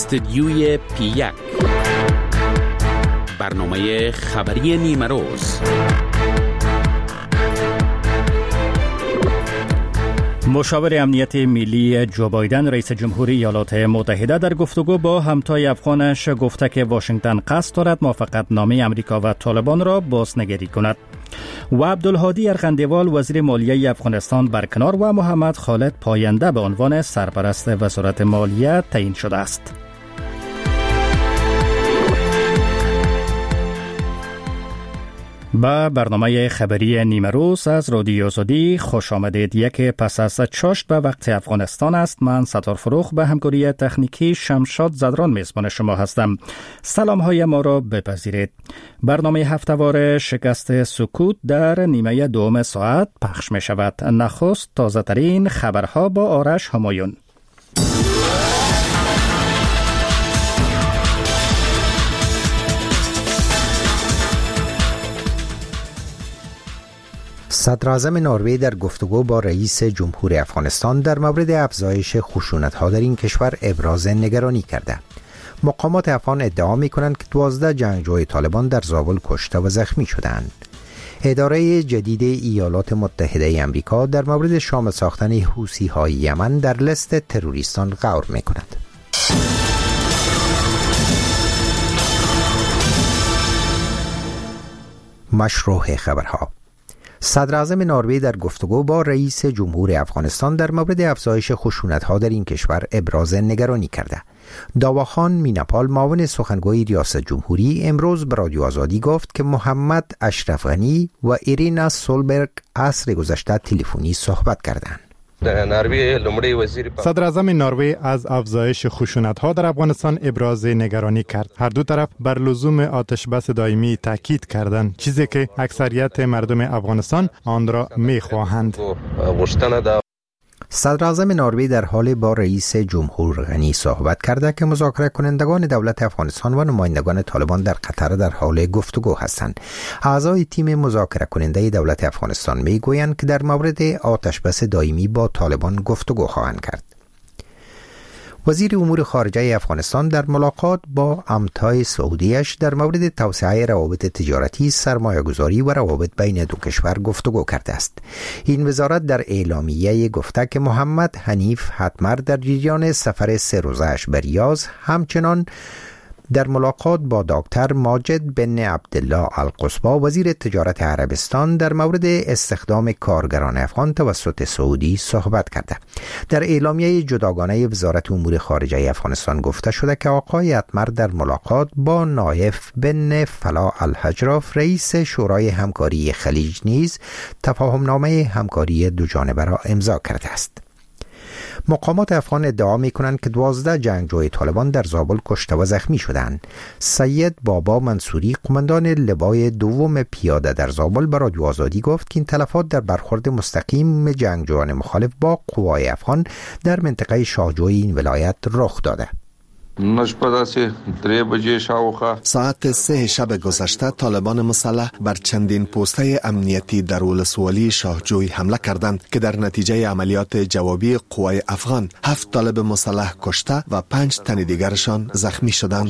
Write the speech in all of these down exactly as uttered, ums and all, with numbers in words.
استدیوی پی یک، برنامه خبری نیمه روز. مشاور امنیت ملی جو بایدن رئیس جمهوری ایالات متحده در گفتگو با همتای افغانش گفته که واشنگتن قصد دارد موافقت نامه امریکا و طالبان را بازنگری کند. و عبدالهادی ارغندیوال وزیر مالیه افغانستان برکنار و محمد خالد پاینده به عنوان سرپرست وزارت مالیه تعیین شده است. با برنامه خبری نیمه روز از رادیو آزادی خوش آمدید. یک پس از چاشت به وقت افغانستان است. من ستار فروخ به همکاری تکنیکی شمشاد زدران میزبان شما هستم. سلام های ما را بپذیرید. برنامه هفته‌وار شکست سکوت در نیمه دوم ساعت پخش می شود. نخست تازه ترین خبرها با آرش همایون. صدراعظم نروژ در گفتگو با رئیس جمهوری افغانستان در مورد افزایش خشونت‌ها در این کشور ابراز نگرانی کرده. مقامات افغان ادعا می‌کنند که دوازده جنگجوی طالبان در زابل کشته و زخمی شدند. اداره جدید ایالات متحده آمریکا در مورد شامل ساختن حوثی‌های یمن در لیست تروریستان غور می‌کند. مشروع خبرها. صدراعظم نروژ در گفتگو با رئیس جمهوری افغانستان در مورد افزایش خشونت‌ها در این کشور ابراز نگرانی کرده. داواخان میناپال معاون سخنگوی ریاست جمهوری امروز به رادیو آزادی گفت که محمد اشرف غنی و ایرینا سولبرگ عصر گذشته تلفنی صحبت کردند. صدراعظم نروژ از افزایش خشونت‌ها در افغانستان ابراز نگرانی کرد. هر دو طرف بر لزوم آتش بس دائمی تاکید کردند، چیزی که اکثریت مردم افغانستان آن را می‌خواهند. صدراعظم نروژ در حال با رئیس جمهور غنی صحبت کرده که مذاکره کنندگان دولت افغانستان و نمایندگان طالبان در قطر در حال گفتگو هستند. اعضای تیم مذاکره کننده دولت افغانستان میگویند که در مورد آتش بس دائمی با طالبان گفتگو خواهند کرد. وزیر امور خارجه افغانستان در ملاقات با همتای سعودیش در مورد توسعه روابط تجارتی، سرمایه‌گذاری و روابط بین دو کشور گفتگو کرده است. این وزارت در اعلامیه گفته که محمد حنیف حتمر در جریان سفر سه روزه‌اش به ریاض همچنان در ملاقات با دکتر ماجد بن عبدالله القصبا وزیر تجارت عربستان در مورد استخدام کارگران افغان توسط سعودی صحبت کرده. در اعلامیه جداگانه وزارت امور خارجه افغانستان گفته شده که آقای حتمر در ملاقات با نایف بن فلاح الحجراف رئیس شورای همکاری خلیج نیز تفاهمنامه همکاری دو جانبه را امضا کرده است. مقامات افغان ادعا می کنند که دوازده جنگجوی طالبان در زابل کشته و زخمی شدند. سید بابا منصوری قماندان لوای دوم پیاده در زابل به رادیو آزادی گفت که این تلفات در برخورد مستقیم جنگجویان مخالف با قوای افغان در منطقه شاهجوی این ولایت رخ داده. ساعت سه شب گذشته طالبان مسلح بر چندین پوسته امنیتی در ولسوالی شاهجوی حمله کردند که در نتیجه عملیات جوابی قوای افغان هفت طالب مسلح کشته و پنج تن دیگرشان زخمی شدند.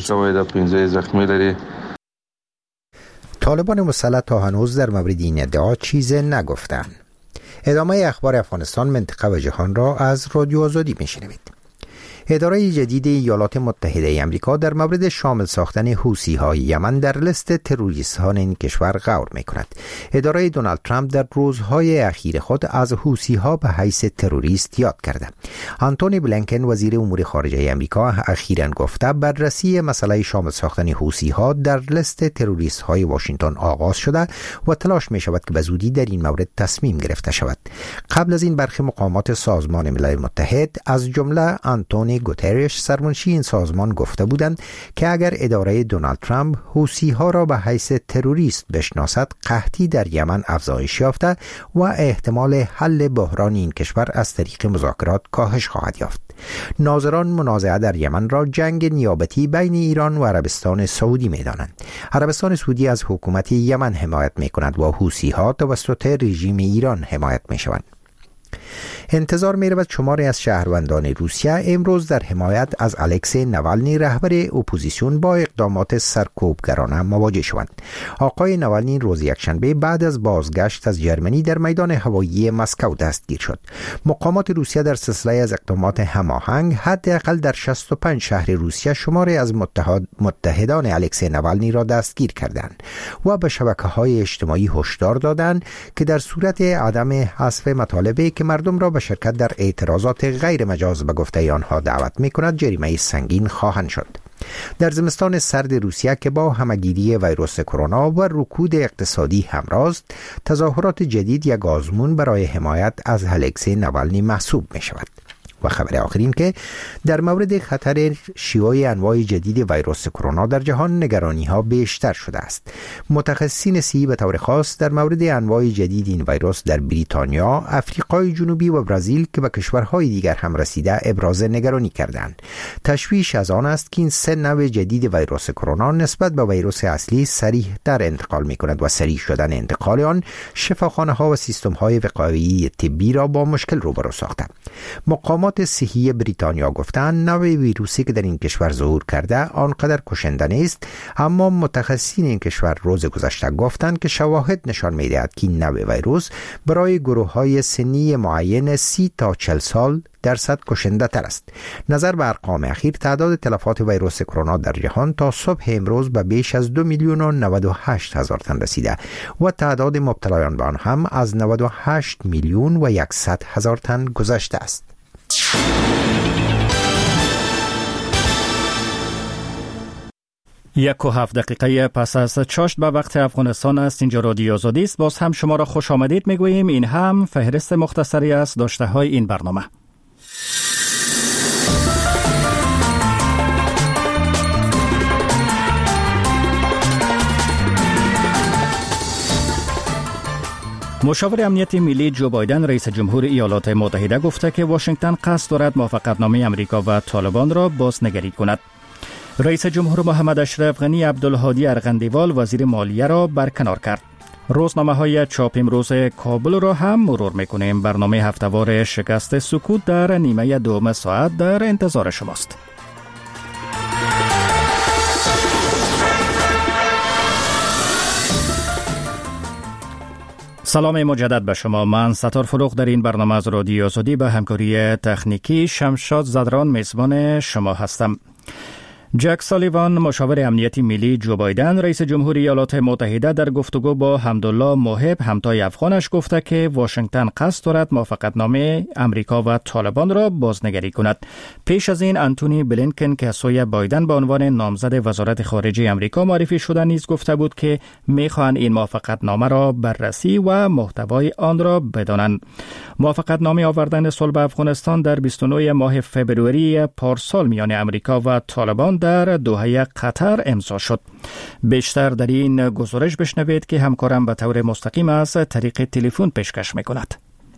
طالبان مسلح تا هنوز در مورد این ادعا چیزی نگفتند. ادامه اخبار افغانستان، منطقه و جهان را از رادیو آزادی میشنوید. اداره جدید ایالات متحده آمریکا در مورد شامل ساختن حوثی‌های یمن در لیست تروریستان این کشور غور می‌کند. اداره دونالد ترامپ در روزهای اخیر خود از حوثی‌ها به حیث تروریست یاد کرده. آنتونی بلینکن وزیر امور خارجه آمریکا اخیراً گفته بررسی مسئله شامل ساختن حوثی‌ها در لیست تروریست‌های واشنگتن آغاز شده و تلاش می‌شود که به زودی در این مورد تصمیم گرفته شود. قبل از این برخی مقامات سازمان ملل متحد از جمله آنتونی گوترش سرمنشی این سازمان گفته بودند که اگر اداره دونالد ترامپ حوثی‌ها را به حیث تروریست بشناسد، قحطی در یمن افزایش یافته و احتمال حل بحران این کشور از طریق مذاکرات کاهش خواهد یافت. ناظران منازعه در یمن را جنگ نیابتی بین ایران و عربستان سعودی می‌دانند. عربستان سعودی از حکومت یمن حمایت می‌کند و حوثی‌ها توسط رژیم ایران حمایت می‌شوند. انتظار می رود شماری از شهروندان روسیه امروز در حمایت از الکسی نوالنی رهبر اپوزیسیون با اقدامات سرکوبگرانه مواجه شوند. آقای نوالنی روز یکشنبه بعد از بازگشت از جرمنی در میدان هوایی مسکو دستگیر شد. مقامات روسیه در سلسله از اقدامات هماهنگ حداقل در شصت و پنج شهر روسیه شماری از متحد متحدان الکسی نوالنی را دستگیر کردند و به شبکه‌های اجتماعی هشدار دادند که در صورت عدم حذف مطالبی که مردم را به شرکت در اعتراضات غیر مجاز به گفته آنها دعوت می‌کند جریمه سنگین خواهند شد. در زمستان سرد روسیه که با همگیری ویروس کرونا و رکود اقتصادی همراه است، تظاهرات جدید یک آزمون برای حمایت از الکسی نوالنی محسوب می‌شود. و خبر آخرین که در مورد خطر شیوع انواع جدید ویروس کرونا در جهان نگرانی ها بیشتر شده است. متخصصین صحی به طور خاص در مورد انواع جدید این ویروس در بریتانیا، افریقای جنوبی و برزیل که به کشورهای دیگر هم رسیده ابراز نگرانی کردند. تشویش از آن است که این سه نوع جدید ویروس کرونا نسبت به ویروس اصلی سریع تر انتقال می کند و سریع شدن انتقال آن شفاخانه ها و سیستم های وقایعی طبی را با مشکل روبرو ساخته. مقامات صحی بریتانیا گفتند نوع ویروسی که در این کشور ظهور کرده آنقدر کشنده نیست، اما متخصصین این کشور روز گذشته گفتند که شواهد نشان می‌دهد که این نوع ویروس برای گروه‌های سنی معین سی تا چهل سال درصد کشنده تر است. نظر به ارقام اخیر تعداد تلفات ویروس کرونا در جهان تا صبح امروز به بیش از دو میلیون و نود و هشت هزار تن رسیده و تعداد مبتلایان به آن هم از نود و هشت میلیون و صد هزار تن گذشته است. یک و هفت دقیقه پس از چاشت به وقت افغانستان است. اینجا رادیو آزادی است. باز هم شما را خوش آمدید میگوییم. این هم فهرست مختصری از داشته های این برنامه. مشاور امنیت ملی جو بایدن رئیس جمهور ایالات متحده گفته که واشنگتن قصد دارد موافقتنامه امریکا و طالبان را بازنگری کند. رئیس جمهور محمد اشرف غنی عبدالهادی ارغندیوال وزیر مالیه را برکنار کرد. روزنامه های چاپ امروز کابل را هم مرور میکنیم. برنامه هفتهوار شکست سکوت در نیمه دوم ساعت در انتظار شماست. سلام مجدد به شما. من ستار فروغ در این برنامه از رادیو آزادی به همکاری تکنیکی شمشاد زدران میزبان شما هستم. جک سالیوان مشاور امنیتی ملی جو بایدن رئیس جمهور ایالات متحده در گفتگو با حمدالله محب همتای افغانش گفته که واشنگتن قصد دارد موافقتنامه امریکا و طالبان را بازنگری کند. پیش از این انتونی بلینکن که سوی بایدن به عنوان نامزد وزارت خارجه امریکا معرفی شده نیز گفته بود که میخواهند این موافقتنامه را بررسی و محتوای آن را بدانند. موافقتنامه آوردن صلح به افغانستان در بیست و نه ماه فبروری پارسال میان امریکا و طالبان در دوحه قطر امضا شد. بیشتر در این گزارش بشنوید که همکارم به طور مستقیم از طریق تلفن پیشکش میکند.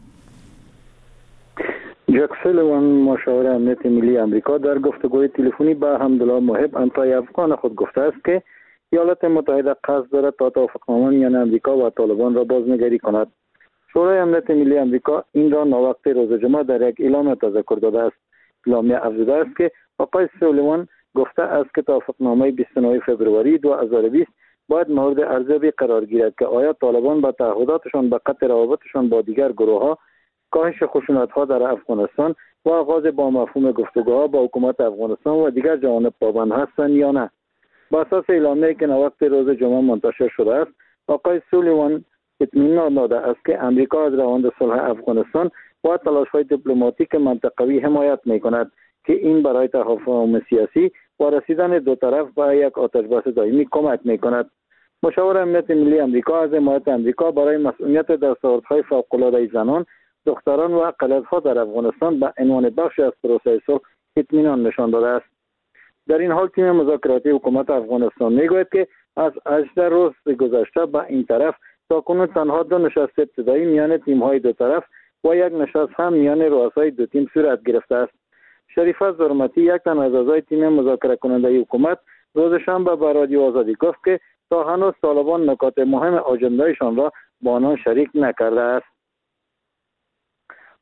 جک سالیوان مشاور امنیت ملی امریکا در گفتگوی تلفنی با حمدالله محب همتای افغان خود گفته است که ایالات متحده قصد دارد تا توافقنامه میان امریکا و طالبان را بازنگری کند. شورای امنیت ملی امریکا این را ناوقت روز جمعه در یک اعلامیه تذکر داده است. اعلامیه افزوده است که آقای سالیوان گفته است که توافقنامه بیست و نه فبروری دو هزار و بیست باید مورد ارزیابی قرار گیرد که آیا طالبان با تعهداتشان به قطع روابطشان با دیگر گروه‌ها، کاهش خشونت‌ها در افغانستان و آغاز با مفهوم گفتگوها با حکومت افغانستان و دیگر جوانب پابند هستند یا نه. با اساس اعلامیه‌ای که نوقت روز جمعه منتشر شده است، آقای سالیوان اطمینان داده است که امریکا از روند صلح افغانستان و تلاش‌های دیپلماتیک منطقوی حمایت می‌کند که این برای تفاهم سیاسی و رسیدن دو طرف به یک آتش‌بس دائمی کمک می‌کند. مشاور امنیت ملی امریکا از حمایت امریکا برای مسئولیت دستاوردهای فوق‌العاده زنان، دختران و اقلیت‌ها در افغانستان به عنوان بخشی از پروسه صلح اطمینان نشان داده است. در این حال تیم مذاکراتی حکومت افغانستان میگوید که از هجده روز گذشته به این طرف تاکنون تنها دو نشست ابتدایی میان تیم‌های دو طرف و یک نشست هم میان رؤسای دو تیم صورت گرفته است. شریفه زرمتی یک تن از اعضای تیم مذاکره کننده حکومت روز شنبه به رادیو آزادی گفت که تا هنوز طالبان نکات مهم آجندهشان را با آنان شریک نکرده است.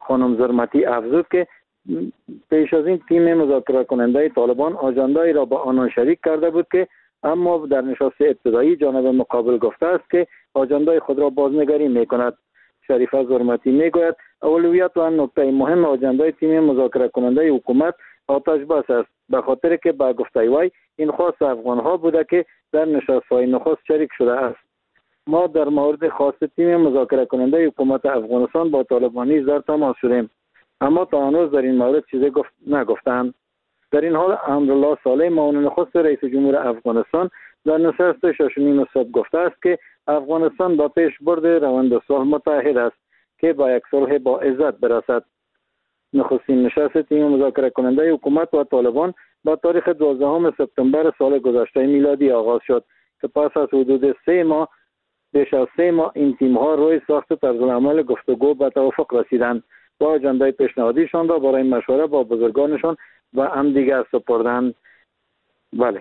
خانم زرمتی افزود که پیش از این تیم مذاکره کننده طالبان آژانده‌ای را با آنان شریک کرده بود که اما در نشست ابتدایی جانب مقابل گفته است که آژانده خود را بازنگری می‌کند. شریفه زرمتی میگوید اولویت و نکته مهم آژانده تیم مذاکره کننده حکومت آتش بس است، به خاطر که با گفته وی این خاص افغان‌ها بوده که در نشست‌های نخست شریک شده است. ما در مورد خاص تیم مذاکره کننده حکومت افغانستان با طالبانی در تماس شدیم، اما تا هنوز در این مورد چیزی گفت نگفتند. در این حال امرالله صالح معاون نخست رئیس جمهور افغانستان در نشست شش و نیم صبح گفته است که افغانستان با پیش برد روند صلح متعهد است که با یک صلح با عزت برسد. نخستین نشست تیم مذاکره کننده حکومت و طالبان با تاریخ دوازدهم سپتامبر سال گذشته میلادی آغاز شد که پس از حدود سه ماه بیش از سه ماه این تیم‌ها روی ساخت طرزالعمل گفتگو به توافق رسیدند و آژانده پیشنهادیشان را برای مشوره با بزرگانشان و همدیگر سپردند. بله.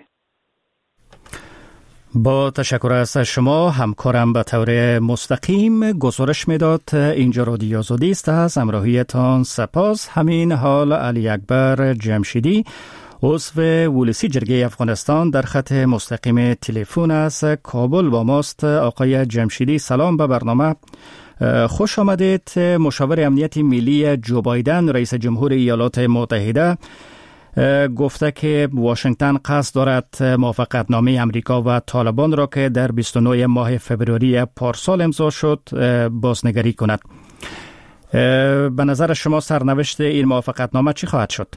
با تشکر از شما. همکارم به طور مستقیم گزارش میداد. اینجا رادیو آزادی است. از همراهیتان سپاس. همین حال علی اکبر جمشیدی عضو ولسی جرگه افغانستان در خط مستقیم تلفن از کابل با ماست. آقای جمشیدی سلام به برنامه. خوش آمدید. مشاور امنیت ملی جو بایدن رئیس جمهور ایالات متحده گفته که واشنگتن قصد دارد موافقتنامه امریکا و طالبان را که در بیست و نه ماه فوریه پارسال امضا شد بازنگری کند. به نظر شما سرنوشت این موافقتنامه چی خواهد شد؟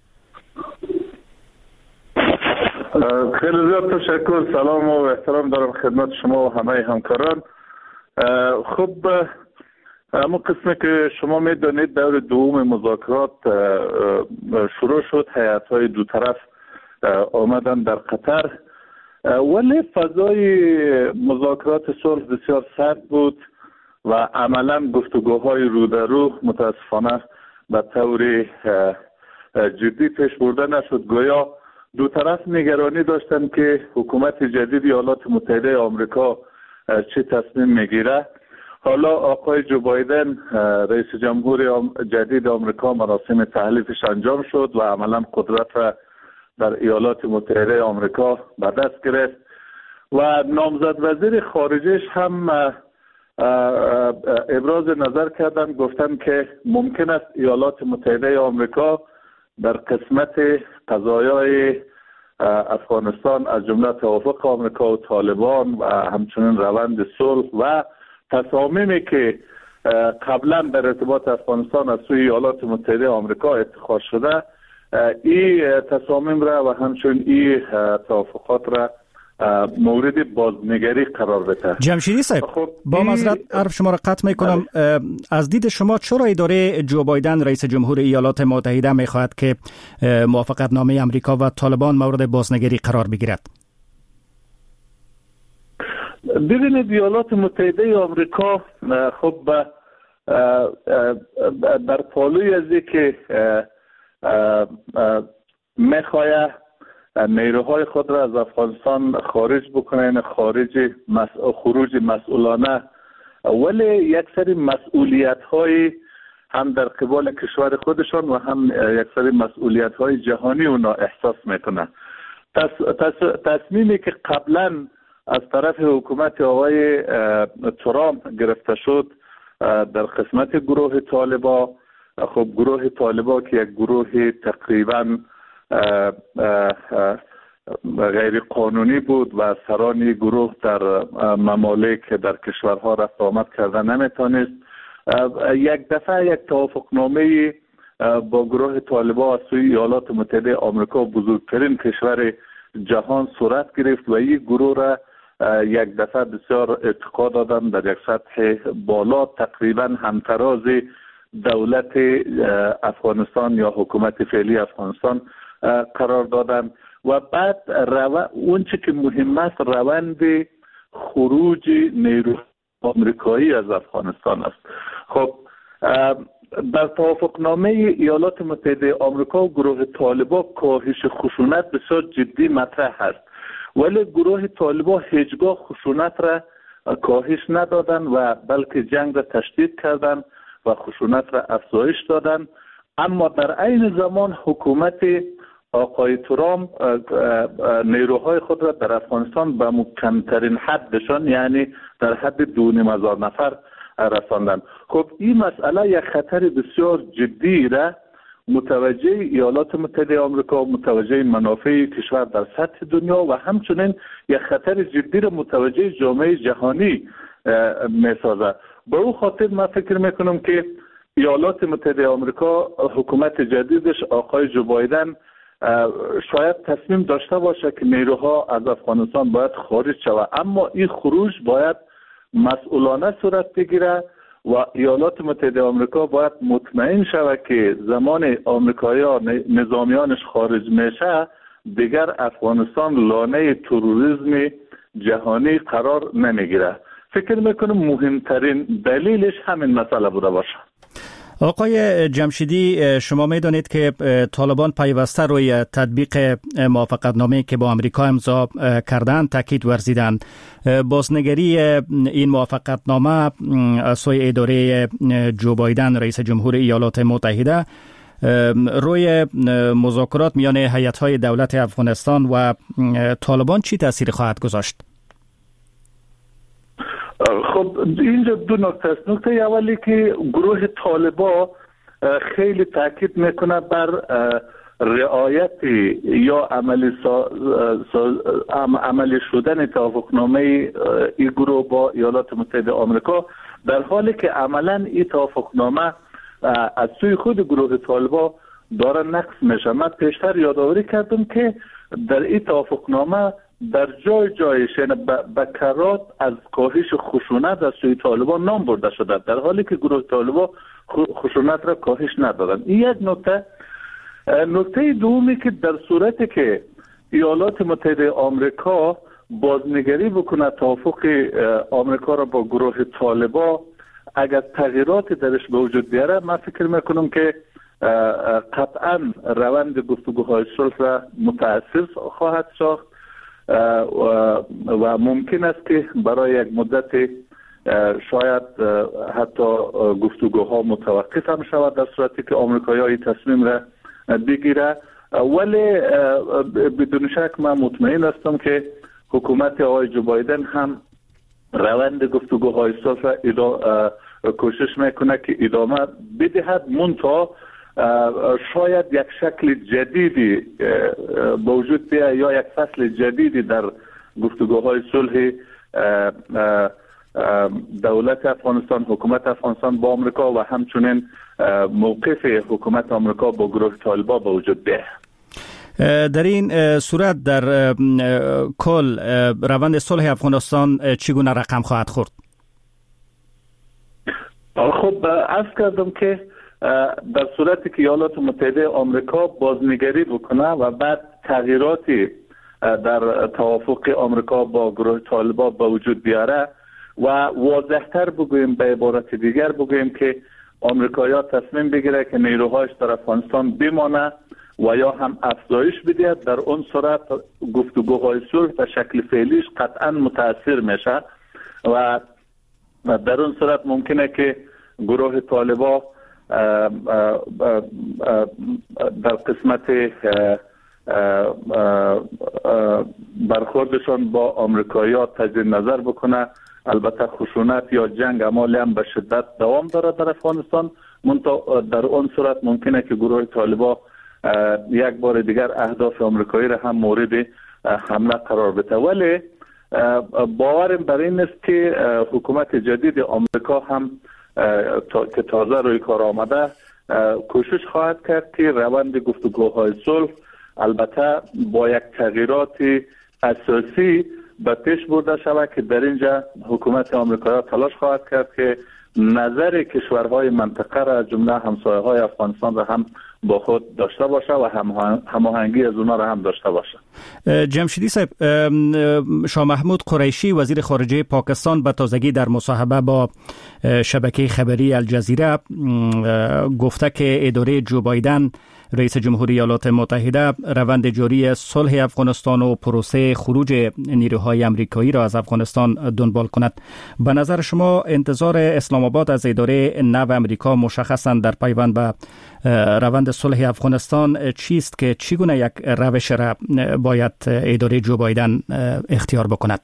خیلی زیاد تشکر. سلام و احترام دارم خدمت شما و همه همکاران. خب اما قسمی که شما میدانید دور دوم مذاکرات شروع شد، هیئت‌های دو طرف آمدن در قطر، ولی فضای مذاکرات صلح بسیار سرد بود و عملا گفتگوهای رو در رو متاسفانه به طور جدی پیش برده نشد. گویا دو طرف نگرانی داشتند که حکومت جدید ایالات متحده آمریکا چه تصمیم میگیره. حالا آقای جو بایدن رئیس جمهور جدید آمریکا مراسم تحلیفش انجام شد و عملا قدرت را در ایالات متحده آمریکا به دست گرفت و نامزد وزیر خارجهش هم ابراز نظر کردن، گفتن که ممکن است ایالات متحده آمریکا در قسمت قضایای افغانستان از جمله توافق آمریکا و طالبان و همچنین روند صلح و تصامیمی که قبلا در ارتباط افغانستان از سوی ایالات متحده آمریکا اتخاذ شده، این تصامیم را و همچنین این توافقات را مورد بازنگری قرار بده. جمشیدی صاحب خب با معذرت حرف شما را قطع میکنم. از دید شما چرا اداره جو بایدن رئیس جمهور ایالات متحده میخواهد که موافقتنامه امریکا و طالبان مورد بازنگری قرار بگیرد؟ ببینید ایالات متحده آمریکا خب در پالوی از که میخواهد نیروهای خود را از افغانستان خارج بکنن، خارج مسئول خروج مسئولانه، ولی یک سری مسئولیت های هم در قبال کشور خودشان و هم یک سری مسئولیت های جهانی اونا احساس میکنن. تص، تص، تصمیمی که قبلا از طرف حکومت آقای ترامپ گرفته شد در قسمت گروه طالبان، خب گروه طالبان که یک گروه تقریبا غیر قانونی بود و سران گروه در ممالک در کشورها رفت آمد کردن نمیتونست، یک دفعه یک توافقنامه با گروه طالبان از سوی ایالات متحده آمریکا بزرگترین کشور جهان صورت گرفت و این گروه را یک دفعه بسیار ارتقا دادن در یک سطح بالا، تقریبا همتراز دولت افغانستان یا حکومت فعلی افغانستان قرار دادن و بعد رو... اون چی که مهم است روند خروج نیروی آمریکایی از افغانستان است. خب در توافقنامه ایالات متحده آمریکا و گروه طالبان کاهش خشونت بسیار جدی مطرح است، ولی گروه طالبان هیچگاه خشونت را کاهش ندادن و بلکه جنگ را تشدید کردن و خشونت را افزایش دادن. اما در عین زمان حکومت آقای ترامپ نیروهای خود را در افغانستان به کمترین حدشان، یعنی در حد دو نیم هزار نفر رساندن. خب این مسئله یک خطر بسیار جدی را متوجه ایالات متحده آمریکا، متوجه منافع کشور در سطح دنیا و همچنین یک خطر جدی را متوجه جامعه جهانی میسازد. به او خاطر من فکر میکنم که ایالات متحده آمریکا، حکومت جدیدش آقای جو بایدن شاید تصمیم داشته باشه که نیروها از افغانستان باید خارج شود، اما این خروج باید مسئولانه صورت بگیره و ایالات متحده آمریکا باید مطمئن شود که زمان آمریکایی‌ها نظامیانش خارج میشه دیگر افغانستان لانه تروریسم جهانی قرار نمیگیره. فکر میکنم مهمترین دلیلش همین مسئله بوده باشه. آقای جمشیدی، شما میدانید که طالبان پیوسته روی تطبیق موافقتنامه‌ای که با آمریکا امضا کردند تاکید ورزیدند. بازنگری این موافقتنامه از سوی اداره جو بایدن رئیس جمهور ایالات متحده روی مذاکرات میان هیئت‌های دولت افغانستان و طالبان چی تأثیر خواهد گذاشت؟ خب اینجا دو نکته است. نکته اولی که گروه طالبان خیلی تاکید میکنه بر رعایت یا عملی عملی شدن توافقنامه این گروه با ایالات متحده آمریکا، در حالی که عملا این توافقنامه از سوی خود گروه طالبان داره نقض میشه. من پیشتر یادآوری کردم که در این توافقنامه در جای جایش به کرات از کاهش خشونت از سوی طالبان نام برده شده، در حالی که گروه طالبان خشونت را کاهش ندادن. این یک نکته. نکته دومی که در صورتی که ایالات متحده آمریکا بازنگری بکنه توافق آمریکا را با گروه طالبان، اگر تغییرات درش به وجود بیاره، من فکر میکنم که قطعا روند گفتگوهای صلح را متأثر خواهد ساخت و ممکن است که برای یک مدت شاید حتی گفتگوها متوقف هم شود در صورتی که آمریکایی‌ها تصمیم را بگیره. ولی بدون شک من مطمئن هستم که حکومت آقای جو بایدن هم روند گفتگوهای صلح را کوشش میکنه که ادامه بدهد، منتها شاید یک شکل جدیدی به وجود بیاید یا یک فصل جدیدی در گفتگوهای صلح دولت افغانستان، حکومت افغانستان با آمریکا و همچنین موقف حکومت آمریکا با گروه طالبان به وجود بیاید. در این صورت در کل روند صلح افغانستان چگونه رقم خواهد خورد؟ خب عرض کردم که در صورتی که ایالات متحده آمریکا بازنگری بکنه و بعد تغییراتی در توافق آمریکا با گروه طالبان به وجود بیاره و واضح‌تر بگوییم، به عبارت دیگر بگوییم که آمریکایی‌ها تصمیم بگیره که نیروهاش در افغانستان بمانه و یا هم افزایش بده، در اون صورت گفتگوهای صلح به شکل فعلیش قطعا متاثر میشه و در اون صورت ممکنه که گروه طالبان در قسمت برخوردشان با آمریکایی‌ها تجدید نظر بکنه. البته خشونت یا جنگ اعمالی هم به شدت دوام داره در افغانستان، منتها در اون صورت ممکنه که گروه طالبان یک بار دیگر اهداف آمریکایی را هم مورد حمله قرار بده. ولی باورم بر این است که حکومت جدید آمریکا هم تا که تازه روی کار آمده کوشش خواهد کرد که روند گفتگوهای صلح البته با یک تغییرات اساسی به پیش برده شود که در اینجا حکومت آمریکا تلاش خواهد کرد که نظر کشورهای منطقه را جمله همسایه‌های افغانستان را هم با خود داشته باشه و هماهنگی از اونا را هم داشته باشه. جمشیدی صاحب، شاه محمود قریشی وزیر خارجه پاکستان به تازگی در مصاحبه با شبکه خبری الجزیره گفته که اداره جو بایدن رئیس جمهوری ایالات متحده روند جاری صلح افغانستان و پروسه خروج نیروهای آمریکایی را از افغانستان دنبال کند. به نظر شما انتظار اسلام آباد از اداره نو آمریکا مشخصاً در پیوند به روند صلح افغانستان چیست که چگونه یک روش را باید اداره جو بایدن اختیار بکند؟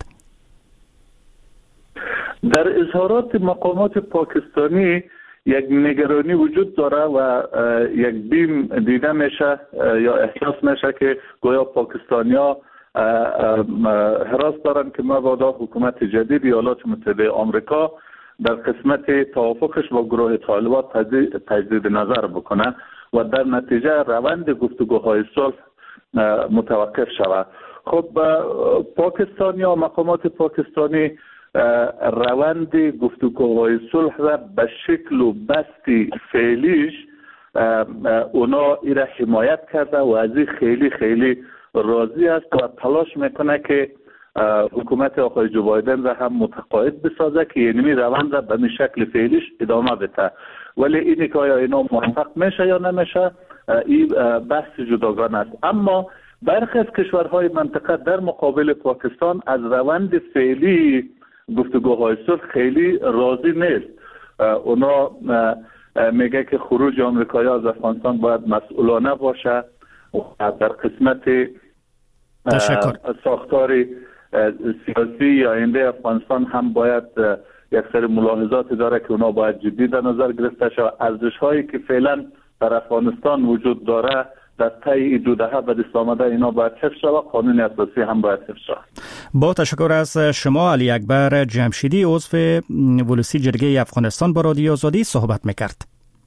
در اظهارات مقامات پاکستانی یک نگرانی وجود داره و یک بیم دیده میشه یا احساس میشه که گویا پاکستانیا حراس دارن که مبادا حکومت جدید ایالات متحده آمریکا در قسمت توافقش با گروه طالبان تجدید نظر بکنه و در نتیجه روند گفتگوهای صلح متوقف شود. خب پاکستانی یا مقامات پاکستانی روند گفتگوهای صلح را به شکل و بستی فعلیش اونا ایره حمایت کرده و از این خیلی خیلی راضی است و تلاش میکنه که حکومت آقای جو بایدن را هم متقاعد بسازه که یعنی روند را به شکل فعلیش ادامه بده. ولی اینی که آیا اینا موفق میشه یا نمیشه این بحث جداگانه است. اما برخی از کشورهای منطقه در مقابل پاکستان از روند فعلی گفتگوهای صلح خیلی راضی نیست. اونا میگه که خروج آمریکایی از افغانستان باید مسئولانه باشه و در قسمت ساختار سیاسی یا آینده افغانستان هم باید یک سری ملاحظاتی داره که اونا باید جدی در نظر گرفته شود. ارزش هایی که فعلا در افغانستان وجود داره در طی دو دهه به دست آمده اینا باید حفظ شود، قانون اساسی هم باید حفظ شود. با تشکر از شما علی اکبر جمشیدی، عضو ولسی جرگه افغانستان، با رادیو آزادی صحبت میکرد.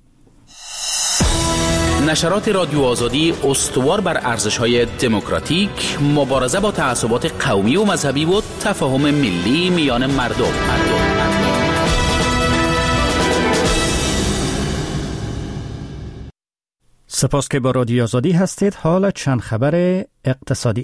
نشرات رادیو آزادی استوار بر ارزش‌های دموکراتیک، مبارزه با تعصبات قومی و مذهبی و تفاهم ملی میان مردم. سپاس که با رادیو آزادی هستید. حالا چند خبر اقتصادی.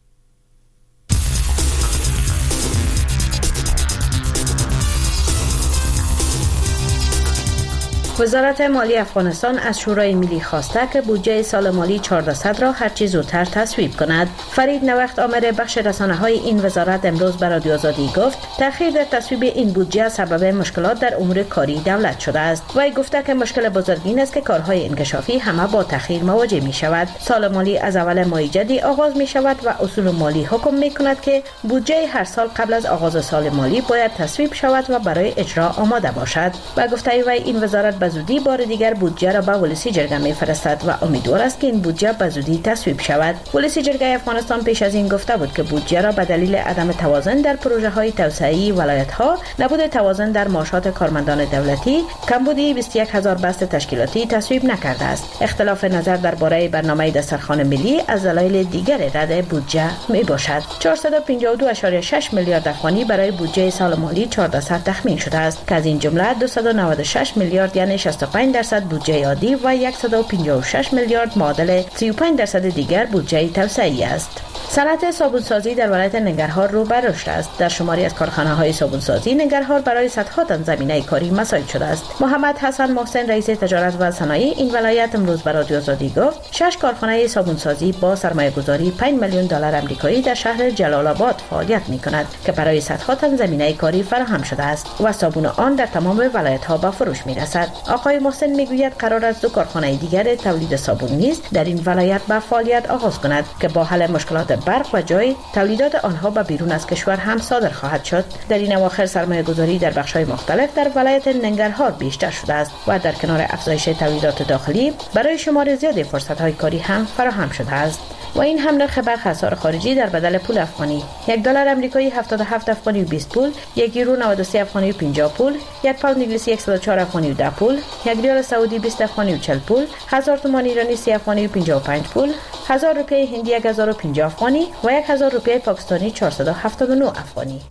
وزارت مالی افغانستان از شورای ملی خواسته که بودجه سال مالی چهاردهصد را هرچی زودتر تصویب کند. فرید نوخت آمر بخش رسانه‌های این وزارت امروز به رادیو آزادی گفت تأخیر در تصویب این بودجه سبب مشکلات در امور کاری دولت شده است. وی گفته که مشکل بزرگ این است که کارهای انکشافی همه با تأخیر مواجه می شود. سال مالی از اول ماه جدی آغاز می شود و اصول مالی حکم می کند که بودجه هر سال قبل از آغاز سال مالی باید تصویب شود و برای اجرا آماده باشد. و گفته وی این وزارت به زودی بار دیگر بودجه را به ولسی جرگه می‌فرستد و امیدوار است که این بودجه به زودی تصویب شود. ولسی جرگه افغانستان پیش از این گفته بود که بودجه را به دلیل عدم توازن در پروژه‌های توسعه‌ای ولایت‌ها، نبود توازن در معاشات کارمندان دولتی، کمبودی بیست و یک هزار بست تشکیلاتی تصویب نکرده است. اختلاف نظر درباره برنامه دسترخوان ملی از دلایل دیگر رد بودجه میباشد. چهارصد و پنجاه و دو ممیز شش میلیارد افغانی برای بودجه سال مالی چهاردهصد تخمین شده است که از این جمله دویست و نود و شش میلیارد یعنی شصت و پنج درصد بودجه عادی و صد و پنجاه و شش میلیارد معادل سی و پنج درصد دیگر بودجه توسعه‌ای است. صنعت صابونسازی در ولایت ننگرهار رو به رشد است. در شماری از کارخانه‌های صابونسازی ننگرهار برای صدها تن زمینه کاری مساعد شده است. محمد حسن محسن رئیس تجارت و صنایع این ولایت امروز به رادیو آزادی گفت شش کارخانه صابونسازی با سرمایه‌گذاری پنج میلیون دلار آمریکایی در شهر جلال آباد فعالیت می‌کند که برای صدها تن زمینه کاری فراهم شده است و صابون آن در تمام ولایت‌ها به فروش می‌رسد. آقای محسن میگوید قرار است دو کارخانه دیگر تولید صابون نیز در این ولایت به فعالیت آغاز کند که با حل مشکلات برق و جای تولیدات آنها به بیرون از کشور هم صادر خواهد شد. در این اواخر سرمایه گذاری در بخش‌های مختلف در ولایت ننگرهار بیشتر شده است و در کنار افزایش تولیدات داخلی برای شمار زیاد فرصت‌های کاری هم فراهم شده است. و این هم نرخ برق اسعار خارجی در بدل پول افغانی: یک دلار آمریکایی هفتاد و هفت افغانی و بیست پول، یک یورو نود و سه افغانی و پنجاه پول، یک پوند انگلیسی صد و چهار افغانی و ده پول، یک ریال سعودی بیست افغانی و چهل پول، هزار تومان ایرانی سی افغانی و پنجاه و پنج پول، هزار روپیه هندی یک هزار و پنجاه افغانی و یک هزار روپیه پاکستانی چهارصد و هفتاد و نه افغانی.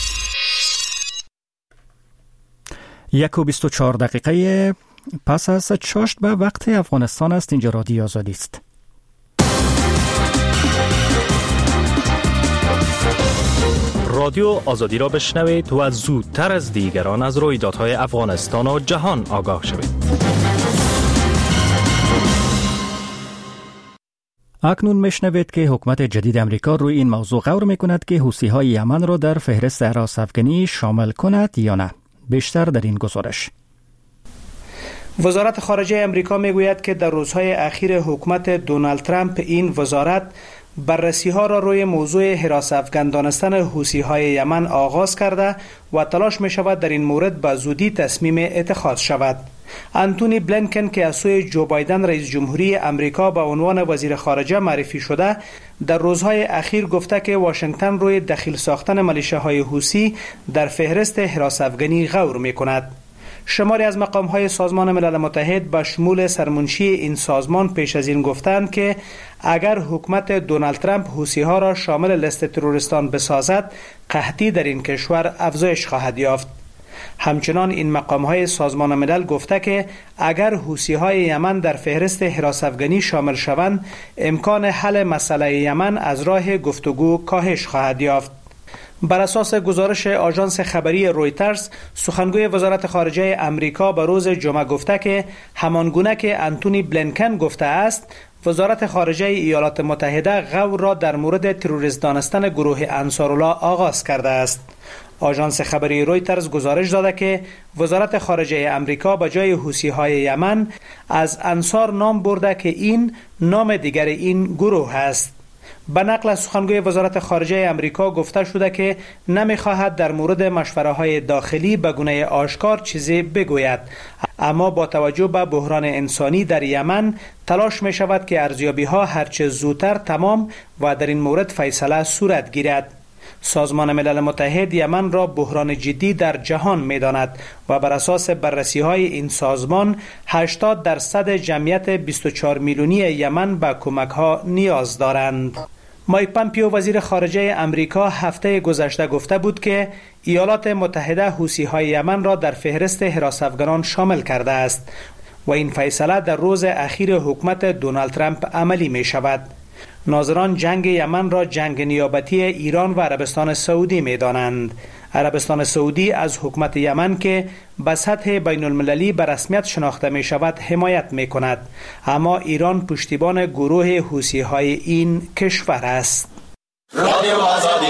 یک و بیست و چهار دقیقه پس از چاشت به وقت افغانستان است. اینجا رادیو آزادی است. رادیو آزادی را بشنوید و زودتر از دیگران از رویدادهای افغانستان و جهان آگاه شوید. اکنون میشنوید که حکومت جدید امریکا روی این موضوع غور میکند که حوثی‌های یمن را در فهرست حراس افغانی شامل کند یا نه. بیشتر در این گزارش. وزارت خارجه امریکا میگوید که در روزهای اخیر حکومت دونالد ترامپ این وزارت بررسی‌ها را روی موضوع حراس افغان دانستن حوثی‌های یمن آغاز کرده و تلاش می‌شود در این مورد به زودی تصمیم اتخاذ شود. آنتونی بلینکن که از سوی جو بایدن رئیس جمهوری امریکا به عنوان وزیر خارجه معرفی شده، در روزهای اخیر گفته که واشنگتن روی دخیل ساختن میلیشیاهای حوثی در فهرست حراس افغانی غور می‌کند. شماری از مقام‌های سازمان ملل متحد به شمول سرمنشی این سازمان پیش از این گفتند که اگر حکومت دونالد ترامپ حوثی‌ها را شامل لیست تروریستان بسازد، قحطی در این کشور افزایش خواهد یافت. همچنان این مقام‌های سازمان ملل گفته که اگر حوثی‌های یمن در فهرست حراس افغانی شامل شوند، امکان حل مسئله یمن از راه گفتگو کاهش خواهد یافت. بر اساس گزارش آژانس خبری رویترز، سخنگوی وزارت خارجه امریکا به روز جمعه گفته که همانگونه که آنتونی بلینکن گفته است، وزارت خارجه ایالات متحده غور را در مورد تروریست دانستن گروه انصارالله آغاز کرده است. آژانس خبری رویترز گزارش داده که وزارت خارجه امریکا به جای حوثی‌های یمن از انصار نام برده که این نام دیگر این گروه است. به نقل از سخنگوی وزارت خارجه امریکا گفته شده که نمی‌خواهد در مورد مشوره‌های داخلی به گونه آشکار چیزی بگوید، اما با توجه به بحران انسانی در یمن تلاش می شود که ارزیابی‌ها هرچه زودتر تمام و در این مورد فیصله صورت گیرد. سازمان ملل متحد یمن را بحران جدی در جهان می داند و بر اساس بررسی‌های این سازمان هشتاد درصد جمعیت بیست و چهار میلیونی یمن به کمک‌ها نیاز دارند. مایک پامپیو وزیر خارجه امریکا هفته گذشته گفته بود که ایالات متحده حوثی‌های یمن را در فهرست حراس افغانان شامل کرده است و این فیصله در روز اخیر حکومت دونالد ترامپ عملی می شود. ناظران جنگ یمن را جنگ نیابتی ایران و عربستان سعودی می دانند. عربستان سعودی از حکومت یمن که به سطح بین المللی به رسمیت شناخته می شود حمایت می کند، اما ایران پشتیبان گروه حوثی های این کشور است. رادیو آزادی.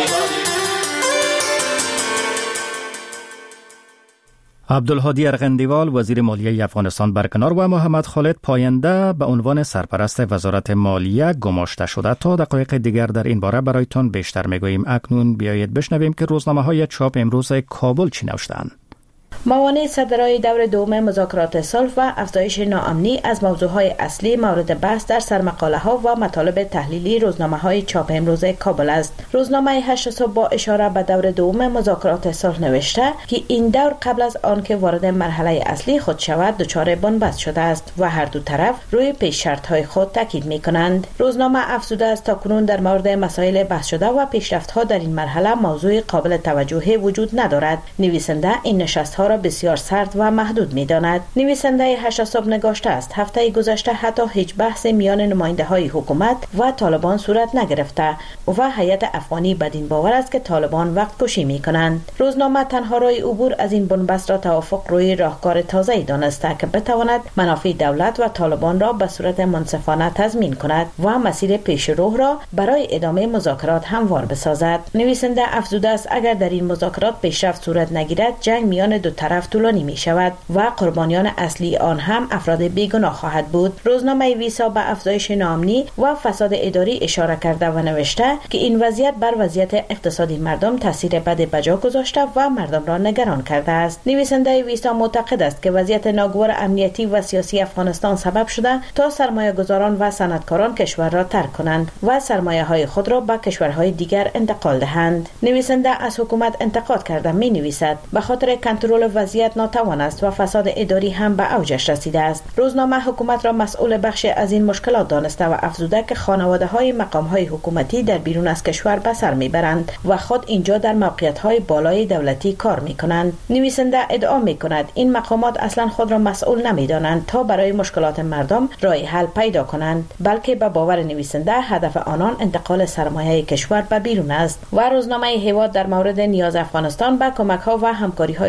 عبدالهادی ارغندیوال وزیر مالیه افغانستان برکنار و محمد خالد پاینده به عنوان سرپرست وزارت مالیه گماشته شده. تا دقایق دیگر در این باره برایتان بیشتر میگوییم. اکنون بیایید بشنویم که روزنامه‌های چاپ امروز کابل چی نوشتند. موانع صدرای دور دوم مذاکرات صلح و افزایش ناامنی از موضوعهای اصلی مورد بحث در سرمقاله ها و مطالب تحلیلی روزنامه های چاپ امروز کابل است. روزنامه هشت صبح با اشاره به دور دوم مذاکرات صلح نوشته که این دور قبل از آن که وارد مرحله اصلی خود شود دچار بنبست شده است و هر دو طرف روی پیش شرط های خود تاکید می کنند. روزنامه افزوده است تاکنون در مورد مسائل بحث شده و پیشرفت ها در این مرحله موضوع قابل توجهی وجود ندارد. نویسنده این نشست ها را بسیار سرد و محدود می‌داند. نویسنده هشت صبح نگاشته است هفته گذشته حتی هیچ بحث میان نماینده‌های حکومت و طالبان صورت نگرفته و هیئت افغانی بدین باور است که طالبان وقت کشی می‌کنند. روزنامه تنها راه عبور از این بنبست را توافق روی راهکار تازه‌ای دانسته که بتواند منافع دولت و طالبان را به صورت منصفانه تضمین کند و مسیر پیشرو را برای ادامه مذاکرات هموار بسازد. نویسنده افزوده است اگر در این مذاکرات پیشرفت صورت نگیرد جنگ میان دو طرف طولانی می شود و قربانیان اصلی آن هم افراد بیگناه خواهد بود. روزنامه ویسا به افزایش ناامنی و فساد اداری اشاره کرده و نوشته که این وضعیت بر وضعیت اقتصادی مردم تاثیر بد بجا گذاشته و مردم را نگران کرده است. نویسنده ویسا معتقد است که وضعیت ناگوار امنیتی و سیاسی افغانستان سبب شده تا سرمایه‌گذاران و صنعتکاران کشور را ترک کنند و سرمایه‌های خود را به کشورهای دیگر انتقال دهند. نویسنده از حکومت انتقاد کرده می نویسد به خاطر کنترل وضعیت ناتوان است و فساد اداری هم به اوجش رسیده است. روزنامه حکومت را مسئول بخش از این مشکلات دانسته و افزوده که خانواده‌های مقام‌های حکومتی در بیرون از کشور به سر میبرند و خود اینجا در موقعیت‌های بالای دولتی کار میکنند. نویسنده ادعا میکند این مقامات اصلا خود را مسئول نمیدانند تا برای مشکلات مردم راه حل پیدا کنند، بلکه به باور نویسنده هدف آنان انتقال سرمایه کشور به بیرون است. و روزنامه هیواد در مورد نیاز افغانستان به کمک‌ها و همکاری‌های جامعه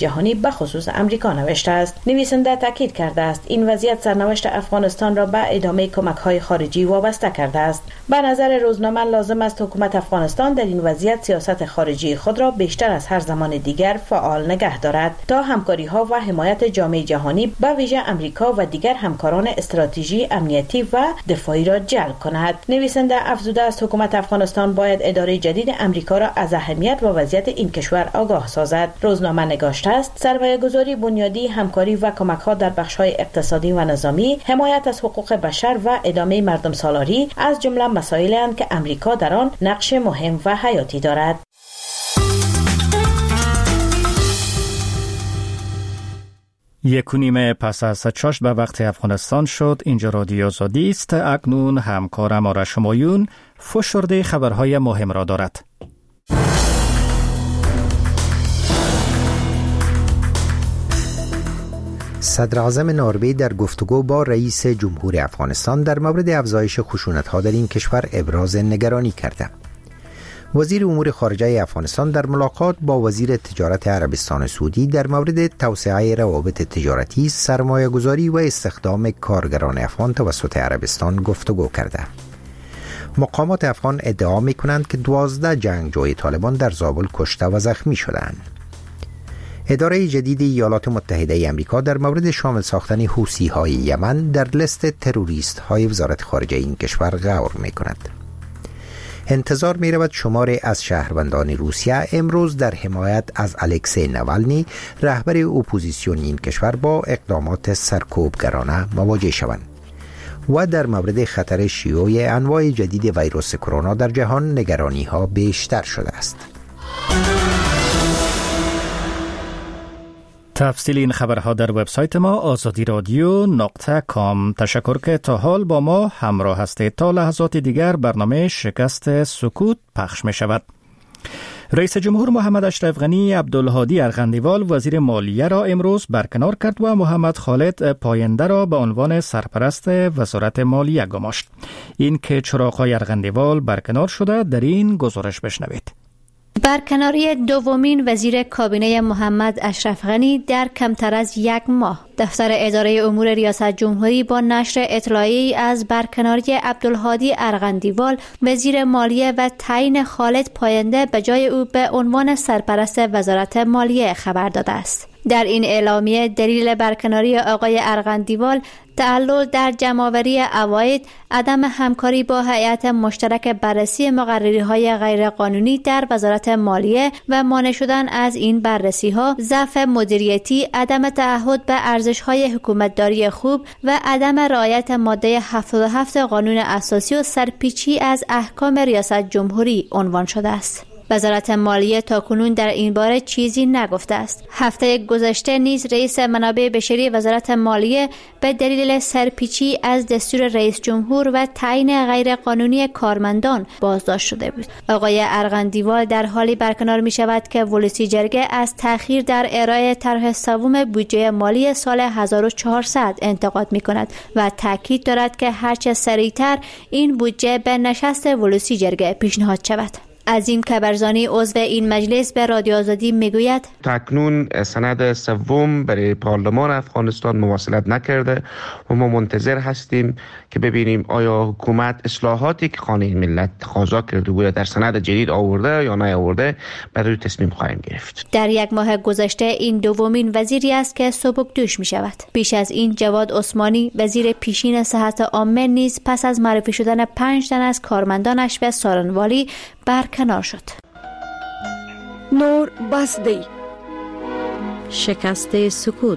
جهانی به خصوص امریکا نوشته است. نویسنده تاکید کرده است این وضعیت سرنوشت افغانستان را به ادامه کمک‌های خارجی وابسته کرده است. به نظر روزنامه لازم است حکومت افغانستان در این وضعیت سیاست خارجی خود را بیشتر از هر زمان دیگر فعال نگه دارد تا همکاری‌ها و حمایت جامعه جهانی به ویژه امریکا و دیگر همکاران استراتژی امنیتی و دفاعی را جلب کند. نویسنده افزوده است حکومت افغانستان باید اداره جدید امریکا را از اهمیت و وضعیت این کشور آگاه سازد. روزنامه نگاشته است سرمایه‌گذاری بنیادی، همکاری و کمک‌ها در بخش‌های اقتصادی و نظامی، حمایت از حقوق بشر و ادامه مردم سالاری از جمله مسائلی اند که امریکا در آن نقش مهم و حیاتی دارد. یک و نیم پس از چاشت به وقت افغانستان شد. اینجا رادیو آزادی است. اکنون همکارم آرش همایون فشرده خبرهای مهم را دارد. صدر اعظم نروژ در گفتگو با رئیس جمهور افغانستان در مورد افزایش خشونت‌ها در این کشور ابراز نگرانی کرده. وزیر امور خارجه افغانستان در ملاقات با وزیر تجارت عربستان سعودی در مورد توسعه روابط تجارتی، سرمایه‌گذاری و استخدام کارگران افغان توسط عربستان گفتگو کرده. مقامات افغان ادعا می‌کنند که دوازده جنگجوی طالبان در زابل کشته و زخمی شدند. اداره جدید ایالات متحده آمریکا در مورد شامل ساختن حوثی‌های یمن در لیست تروریست‌های وزارت خارجه این کشور غور می‌کند. انتظار می رود شماری از شهروندان روسیه امروز در حمایت از الکسی نوالنی رهبر اپوزیسیون این کشور با اقدامات سرکوبگرانه مواجه شوند و در مورد خطر شیوع انواع جدید ویروس کرونا در جهان نگرانی ها بیشتر شده است. تفصیل این خبرها در وبسایت ما آزادی رادیو نقطه کام. تشکر که تا حال با ما همراه هستید. تا لحظات دیگر برنامه شکست سکوت پخش می شود. رئیس جمهور محمد اشرف غنی عبدالهادی ارغندیوال وزیر مالیه را امروز برکنار کرد و محمد خالد پاینده را به عنوان سرپرست وزارت مالیه گماشت. این که چراغ‌های ارغندیوال برکنار شده در این گزارش بشنوید. برکناری دومین وزیر کابینه محمد اشرف غنی در کمتر از یک ماه. دفتر اداره امور ریاست جمهوری با نشر اطلاعیه‌ای از برکناری عبدالهادی ارغندیوال وزیر مالیه و تعیین خالد پاینده به جای او به عنوان سرپرست وزارت مالیه خبر داده است. در این اعلامیه دلیل برکناری آقای ارغندیوال تعلل در جمع‌آوری عواید، عدم همکاری با هیئت مشترک بررسی مقرری‌های غیرقانونی در وزارت مالیه و مانع شدن از این بررسی‌ها، ضعف مدیریتی، عدم تعهد به ارزش‌های حکومتداری خوب و عدم رعایت ماده هفتاد و هفت قانون اساسی و سرپیچی از احکام ریاست جمهوری عنوان شده است. وزارت مالیه تاکنون در این باره چیزی نگفته است. هفته گذشته نیز رئیس منابع بشری وزارت مالیه به دلیل سرپیچی از دستور رئیس جمهور و تعیین غیر قانونی کارمندان بازداشت شده بود. آقای ارغندیوال در حالی برکنار می شود که ولسی جرگه از تأخیر در ارائه طرح سوم بودجه مالی سال هزار و چهارصد انتقاد می کند و تاکید دارد که هرچه سریعتر این بودجه به نشست ولسی جرگه پیشنهاد شود. از این کبرزانی عضو این مجلس به رادیو آزادی میگوید تکنون سند سوم برای پارلمان افغانستان مواصلت نکرده و ما منتظر هستیم که ببینیم آیا حکومت اصلاحاتی که خانه ملت تقاضا کرده بود در سند جدید آورده یا نه آورده، برای تصمیم خواهیم گرفت. در یک ماه گذشته این دومین وزیری است که سبکدوش می شود. پیش از این جواد عثمانی وزیر پیشین صحت عامه نیز پس از معرفی شدن پنج تن از کارمندانش به سارنوالی برکنار شد. نور بس دی. شکست سکوت.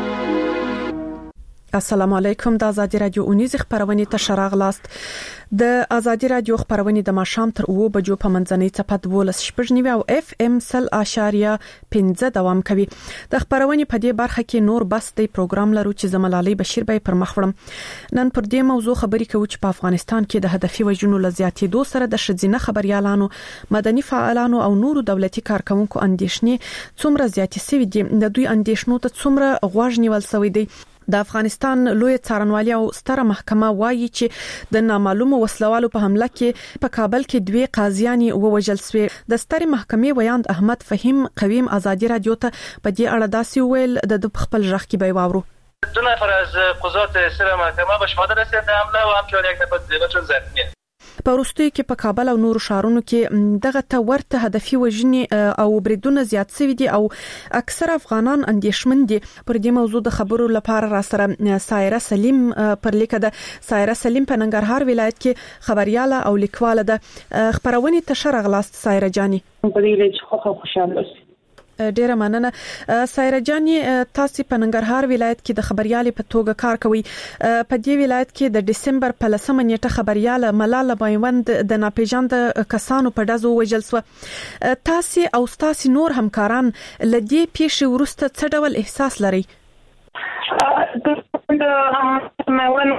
السلام علیکم. د آزادی رادیو اونیز خبرونه ته شراغلاست. د آزادی رادیو خبرونه د ماښام تر اوه بجو په منځنۍ څپه دولس شپږ نیوي او اف ام سل اشاریه پنځه دوام کوي. د خبرونه په دې برخه کې نور بس دی پروګرام لرو چې زملالي بشیر به پر مخ وړم. نن پر دې موضوع خبرې کوو چې په افغانستان کې د هدفي وژنو لزیاتېدو سره د شذینه خبريالانو، مدني فعالانو او نورو دولتي کارکونکو اندیشنې څومره زیاتې سوي دي. د دوی اندیشنو ته څومره غوږ نیول سوی دی. د افغانستان لوی څارنوالي او ستره محکمه وایي چې د نامعلومو وسلوالو په حمله کې په کابل کې دوی قاضیان ووژل شوي. د سترې محکمې ویاند احمد فهیم قویم ازادي رادیو ته په دې اړه داسې ویل د خپل ژغ کې به واورو. دو نفر از قضات سر محکمه به شهادت رسیدند حمله و همچنین یک نفر دیگر چون زخمی است. په وروستیو کې په کابل او نورو ښارونو کې دغه ته ورته هدفي وژنې او بریدونه زیات شوي دي او اکثر افغانان اندېښمن دي. پر دې موضوع د خبرو لپاره را سره سایره سلیم پر لیکه ده. سایره سلیم په ننګرهار ولایت کې خبرياله او لیکواله ده. خبرونه ته شرغلاست سایره جاني. په دې لږ خو خوشاله اوسئ. ډیره مننه. سایره جاني تاسو په ننګرهار ولایت کې د خبريالي په توګه کار کوي. په دې ولایت کې د دسمبر په لسمه نیټه خبرياله ملاله بایوند د ناپېژاند کسانو په ډزو وژل شو. تاسو او تاسو نور همکاران لدی پیښې ورسته څه ډول احساس لري؟ مېوان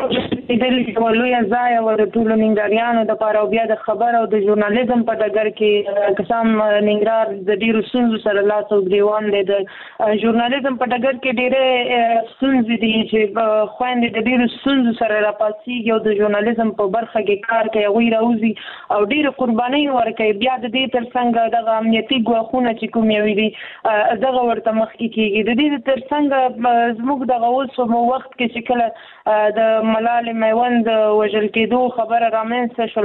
د لوی ځای او د ټولو ننګریانو د پاره بیا د خبر او د ژورنالیزم په ډګر کې قسم ننګرهار د ډیرو ستونزو سره لاس او ګریوان دی. د ژورنالیزم په ډګر کې ډیره ستونزې دي چې خويندې د ډیرو ستونزو سره راپاسيږي او د ژورنالیزم په برخه کې کار کوي غوي راوځي او ډیره قرباني ورکوي. بیا د دې ترڅنګ د امنیتي ګواښونه چې کوم یوي دي دغه ورته مخ کې کیږي. د دې ترڅنګ زموږ د غوښ په وخت کې چې کله د ملاله میوند وژل کېدو خبره رامنځته شو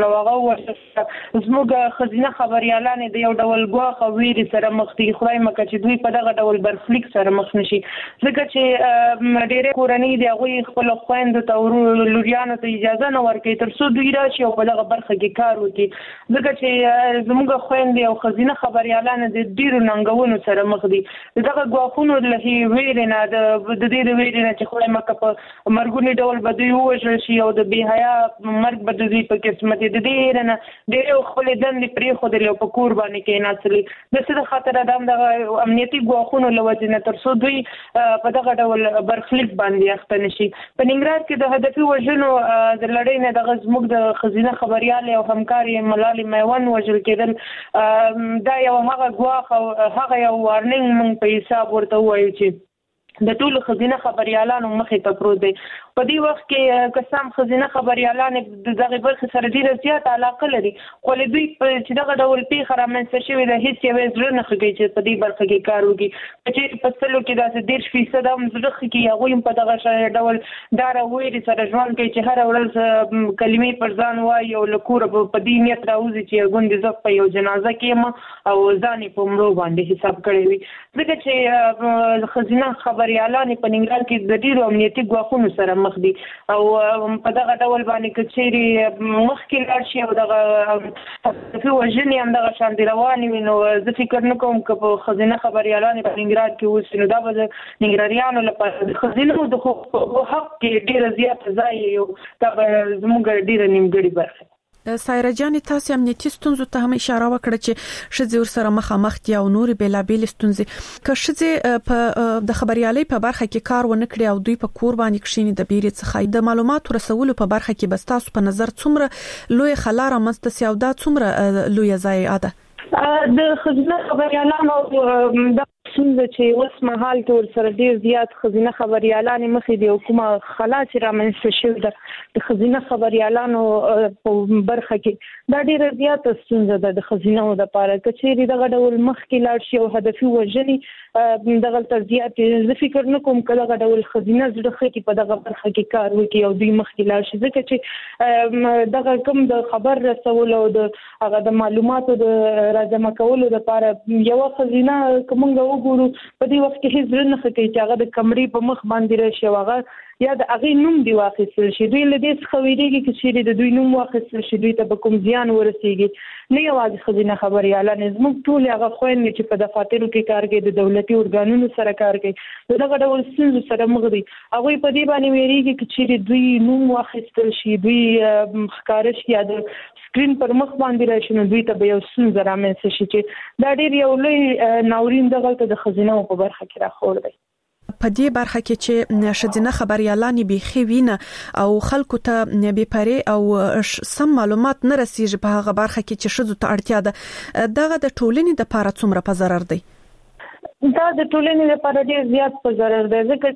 لوغه زموږ خزینه خبريالان د یو ډول ګواخ او ویری سره مخ دي. خدای مکه چې دوی په دغه ډول برفلیک سره مخ نشي ځکه چې ډېر کورنۍ دی هغه خپل خويند ته ورو لوريانو ته اجازه نه ورکړي تر څو دوی راشي او په دغه برخه کې کار وکړي ځکه چې زموږ خويند او خزینه خبريالان د ډیرو ننګونو سره مخ دي. دغه ګواخونو له ویری نه د دې ویری نه چې خدای مکه په مرګونی ډول بدوي وژل شي او د بی حیا مرګ بدوي په قسمت د دې نه ډېر خپل دند پرې خو د په کور باندې کې ناسلي د څه خاطر د امنیتي ګواښونو لوجنه تر څو دوی په دغه ډول برخلیک باندې اخته نشي. په ننګرهار کې د هدفي وژنو د لړۍ نه د غزموږ د خزینه خبرياله او همکاري ملاله میوند وژل کېدل دا یو هغه ګواښ او هغه یو وارنینګ مونږ په حساب ورته وایو چې د ټولو خزینه خبريالانو مخې ته پروت دی. په دې وخت کې قسم خزینه خبريالان د دغه برخه سره ډیره زیات علاقه لري خو له دوی چې دغه ډول پیښه رامنځته شوې ده هیڅ یو ځل نه خږي چې په دې برخه کې کار وکړي. چې په څلو کې داسې ډیر فیصد هم زړه کې هغه په دغه ډول دار ویري سره ژوند کوي چې هر ورځ کلمې پر ځان وایي او لکور په دې نیت راوځي چې ګوند ز په یو جنازه کې او ځان په مړو باندې حساب کړی وي. ځکه چې خزینه خبريالان په ننګرهار کې د ډیرو امنیتي ګواښونو سره مخ دي او په دغه ډول باندې کچېری مخکې لاړ شي او دغه په وژنې هم دغه شان دي روانې وي. نو زه فکر نه کوم چې په خزینه خبريالان په ننګرهار کې اوس نو دا به ننګرهاریانو لپاره د خزینه د حق کې ډیره زیات ځای یو دا زموږ ډیره نیمګړې برخه. سایره جاني تاسو امنیتي ستونزو ته هم اشاره وکړه چې شذ ور سره مخامخ دي او نور بیلابیل ستونزې که شذ په د خبريالي په برخه کې کار ونه کړي او دوی په کور باندې کښینی د بیرې څخه د معلوماتو رسولو په برخه کې بس تاسو په نظر څومره لوی خلاره مستسي او دا څومره لوی ځای اده د خزینه خبريالانو د څنګه چې اوس مهال تور سره ډیر زیات خزینه خبريالان مخې دی حکومت خلاص را منځ شو د خزینه خبريالانو په برخه کې دا ډیر زیات څنګه د خزینه د لپاره کچېری دغه ډول مخ کې لاړ شي او هدفي وژنې دغه تر زیات زه فکر نه کوم کله دغه ډول خزینه زړه کې په دغه برخه کې کار وکړي او دوی مخ کې لاړ شي ځکه چې دغه کوم د خبر رسول او د هغه د معلوماتو د راجمع کولو لپاره یو خزینه کومه ګورو په دې وخت کې هیڅ نه کوي چې هغه د کمرې په مخ باندې راشي هغه یا د هغه نوم دی واخیستل شي دوی له دې څخه ویریږي چې د دوی نوم واخیستل شي دوی ته به کوم زیان ورسیږي نه یوازې خزینه خبريالان زموږ ټول هغه خويندې چې په دفاترو کې کار کوي د دولتي ارګانونو سره کار کوي دغه ډول ستونزو سره مخ دي هغه په دې باندې ویریږي چې دوی نوم واخیستل شي دوی ښکار شي یا د سکرین پر مخ باندې راشي نو دوی ته به یو څنګه رامنځته شي چې دا ډېر یو لوی ناورین دغه د خزینه په برخه کې راخور دی. په دې برخه کې چې شذینه خبريالان به خوینه او خلکو ته به پرې او سم معلومات نه رسیږي په هغه برخه کې چې شذو ته اړتیا ده دغه د ټولنې د لپاره څومره په ضرر دی. دا د ټولنې لپاره ډیر زیات په ضرر دی ځکه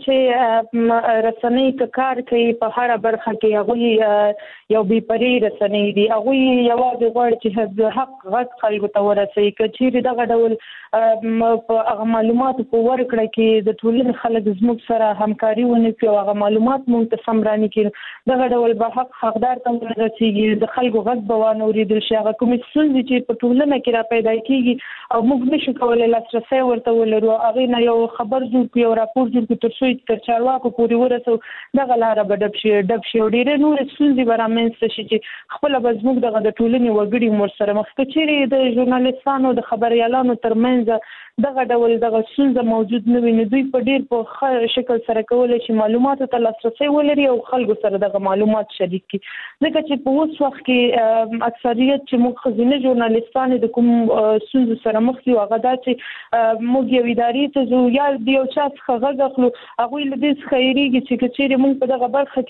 چې رسنۍ کار کوي په هر برخه کې هغه یو بي پرې رسنۍ دي هغه یوازې غواړي چې حق غږ خلکو ته ورسوي کچېرې دغه ډول په هغه معلومات په ورکړه کې د ټولنې خلک زموږ سره همکاري ونه کوي هغه معلومات مونږ ته سم راني کړي دغه ډول به حق حقدار ته ورسیږي د خلکو غږ به وانه اورېدل شي هغه کومې ستونزې چې په ټولنه کې را پیدا کېږي او موږ نشو کولی لاسرسی ورته ولرو هغې نه یو خبر جوړ کړو یو راپور جوړ کړو تر څو یې تر چارواکو پورې ورسو دغه لاره به ډب شي ډب شي او ډېرې نورې ستونزې به رامنځته شي چې خپله به زموږ دغه د ټولنې وګړي ورسره مخ که چیرې د ژورنالستانو د خبریالانو ترمنځ دغه ډول دغه ستونزه موجود نه وي نو دوی په ډېر په ښه شکل سره کولی شي معلوماتو ته لاسرسی ولري او خلکو سره دغه معلومات شریک کړي ځکه چې په اوس وخت کې اکثریت چې موږ ښځینه ژورنالستانې د کوم ستونزو سره مخ یو هغه دا چې موږ یو ادارې ته ځو یا د یو چا څخه غږ اخلو هغوی له دې څخه هېرېږي چې که چیرې موږ په دغه برخه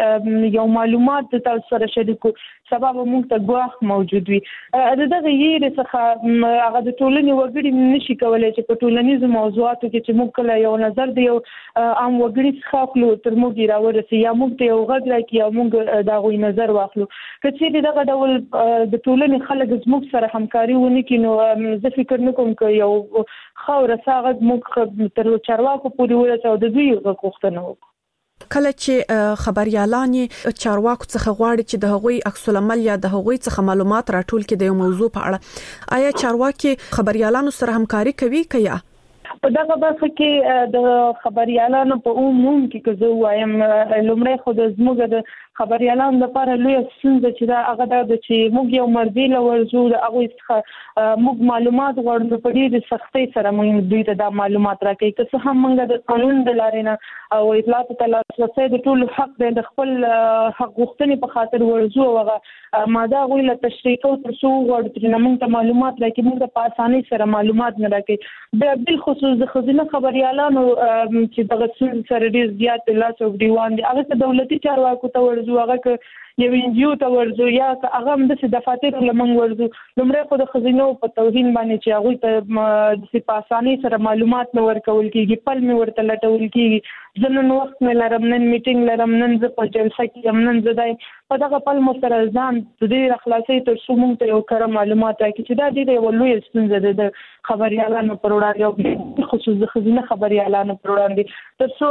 کې یو معلومات د تاسو سره شریک کړو سبا به موږ ته ګواښ موجود وي د دغه یېرې څخه هغه د ټولنې وګړي نشي کولی چې په ټولنیزو موضوعاتو کې چې موږ کله یو نظر د یو عام وګړي څخه اخلو تر موږ یې راورسي یا موږ ته یو غږ راکړي یا موږ د هغوی نظر واخلو که چیرې دغه ډول د ټولنې خلک زموږ سره همکاري ونه کړي نو زه فکر نه کوم که یو ښه او رسا غږ موږ تر چارواکو پورې ورسوو او د دوی غږ غوښتنه وکړو کله چې خبريالان چارواکو څخه غواړي چې د هغوی عکس العمل یا د هغوی څخه معلومات راټول کړي د یو موضوع په اړه آیا چارواکي خبريالانو سره همکاري کوي کیا په دغه برخه کې د خبريالانو په عموم کې که زه وایم لومړی خو د زموږ د خبريالانو لپاره لوی ستونزه چې دا هغه دا چې موږ یو مرضی لورځو د هغوی څخه موږ معلومات غواړو په ډېرې سختۍ سره موږ دوی ته دا معلومات راکوي که څه هم موږ د قانون د لارې نه او اطلاعاتو ته لاسرسی د ټولو حق دی د خپل حق غوښتنې په خاطر ورځو او هغه ماده هغوی له تشریح کوو تر څو وغواړو ترېنه موږ ته معلومات راکړي موږ ته په اسانۍ سره معلومات نه راکوي بیا بالخصوص د ښځینه خبریالانو چې دغه ستونزې سره ډېر زیات لاس او ګریوان دي هغه ته دولتي چارواکو ته ورځو هغه که یو انجیو ته ورځو یا که هغه هم داسې دفاترو له موږ ورځو لومړی خو د ښځینو په توهین باندې چې هغوی ته داسې په اسانۍ سره معلومات نه ورکول کېږي پل مې ورته لټول کېږي زه نن وخت مې لرم نن میټینګ لرم نن زه په جلسه کې یم نن زه دی په دغه پل مو سره ځان د دې راخلاصوي تر څو موږ ته یو کره معلومات راکړي چې دا ډېره یوه لویه ستونزه ده د خبریالانو پر وړاندې او خصوص د ښځینه خبریالانو پر وړاندې تر څو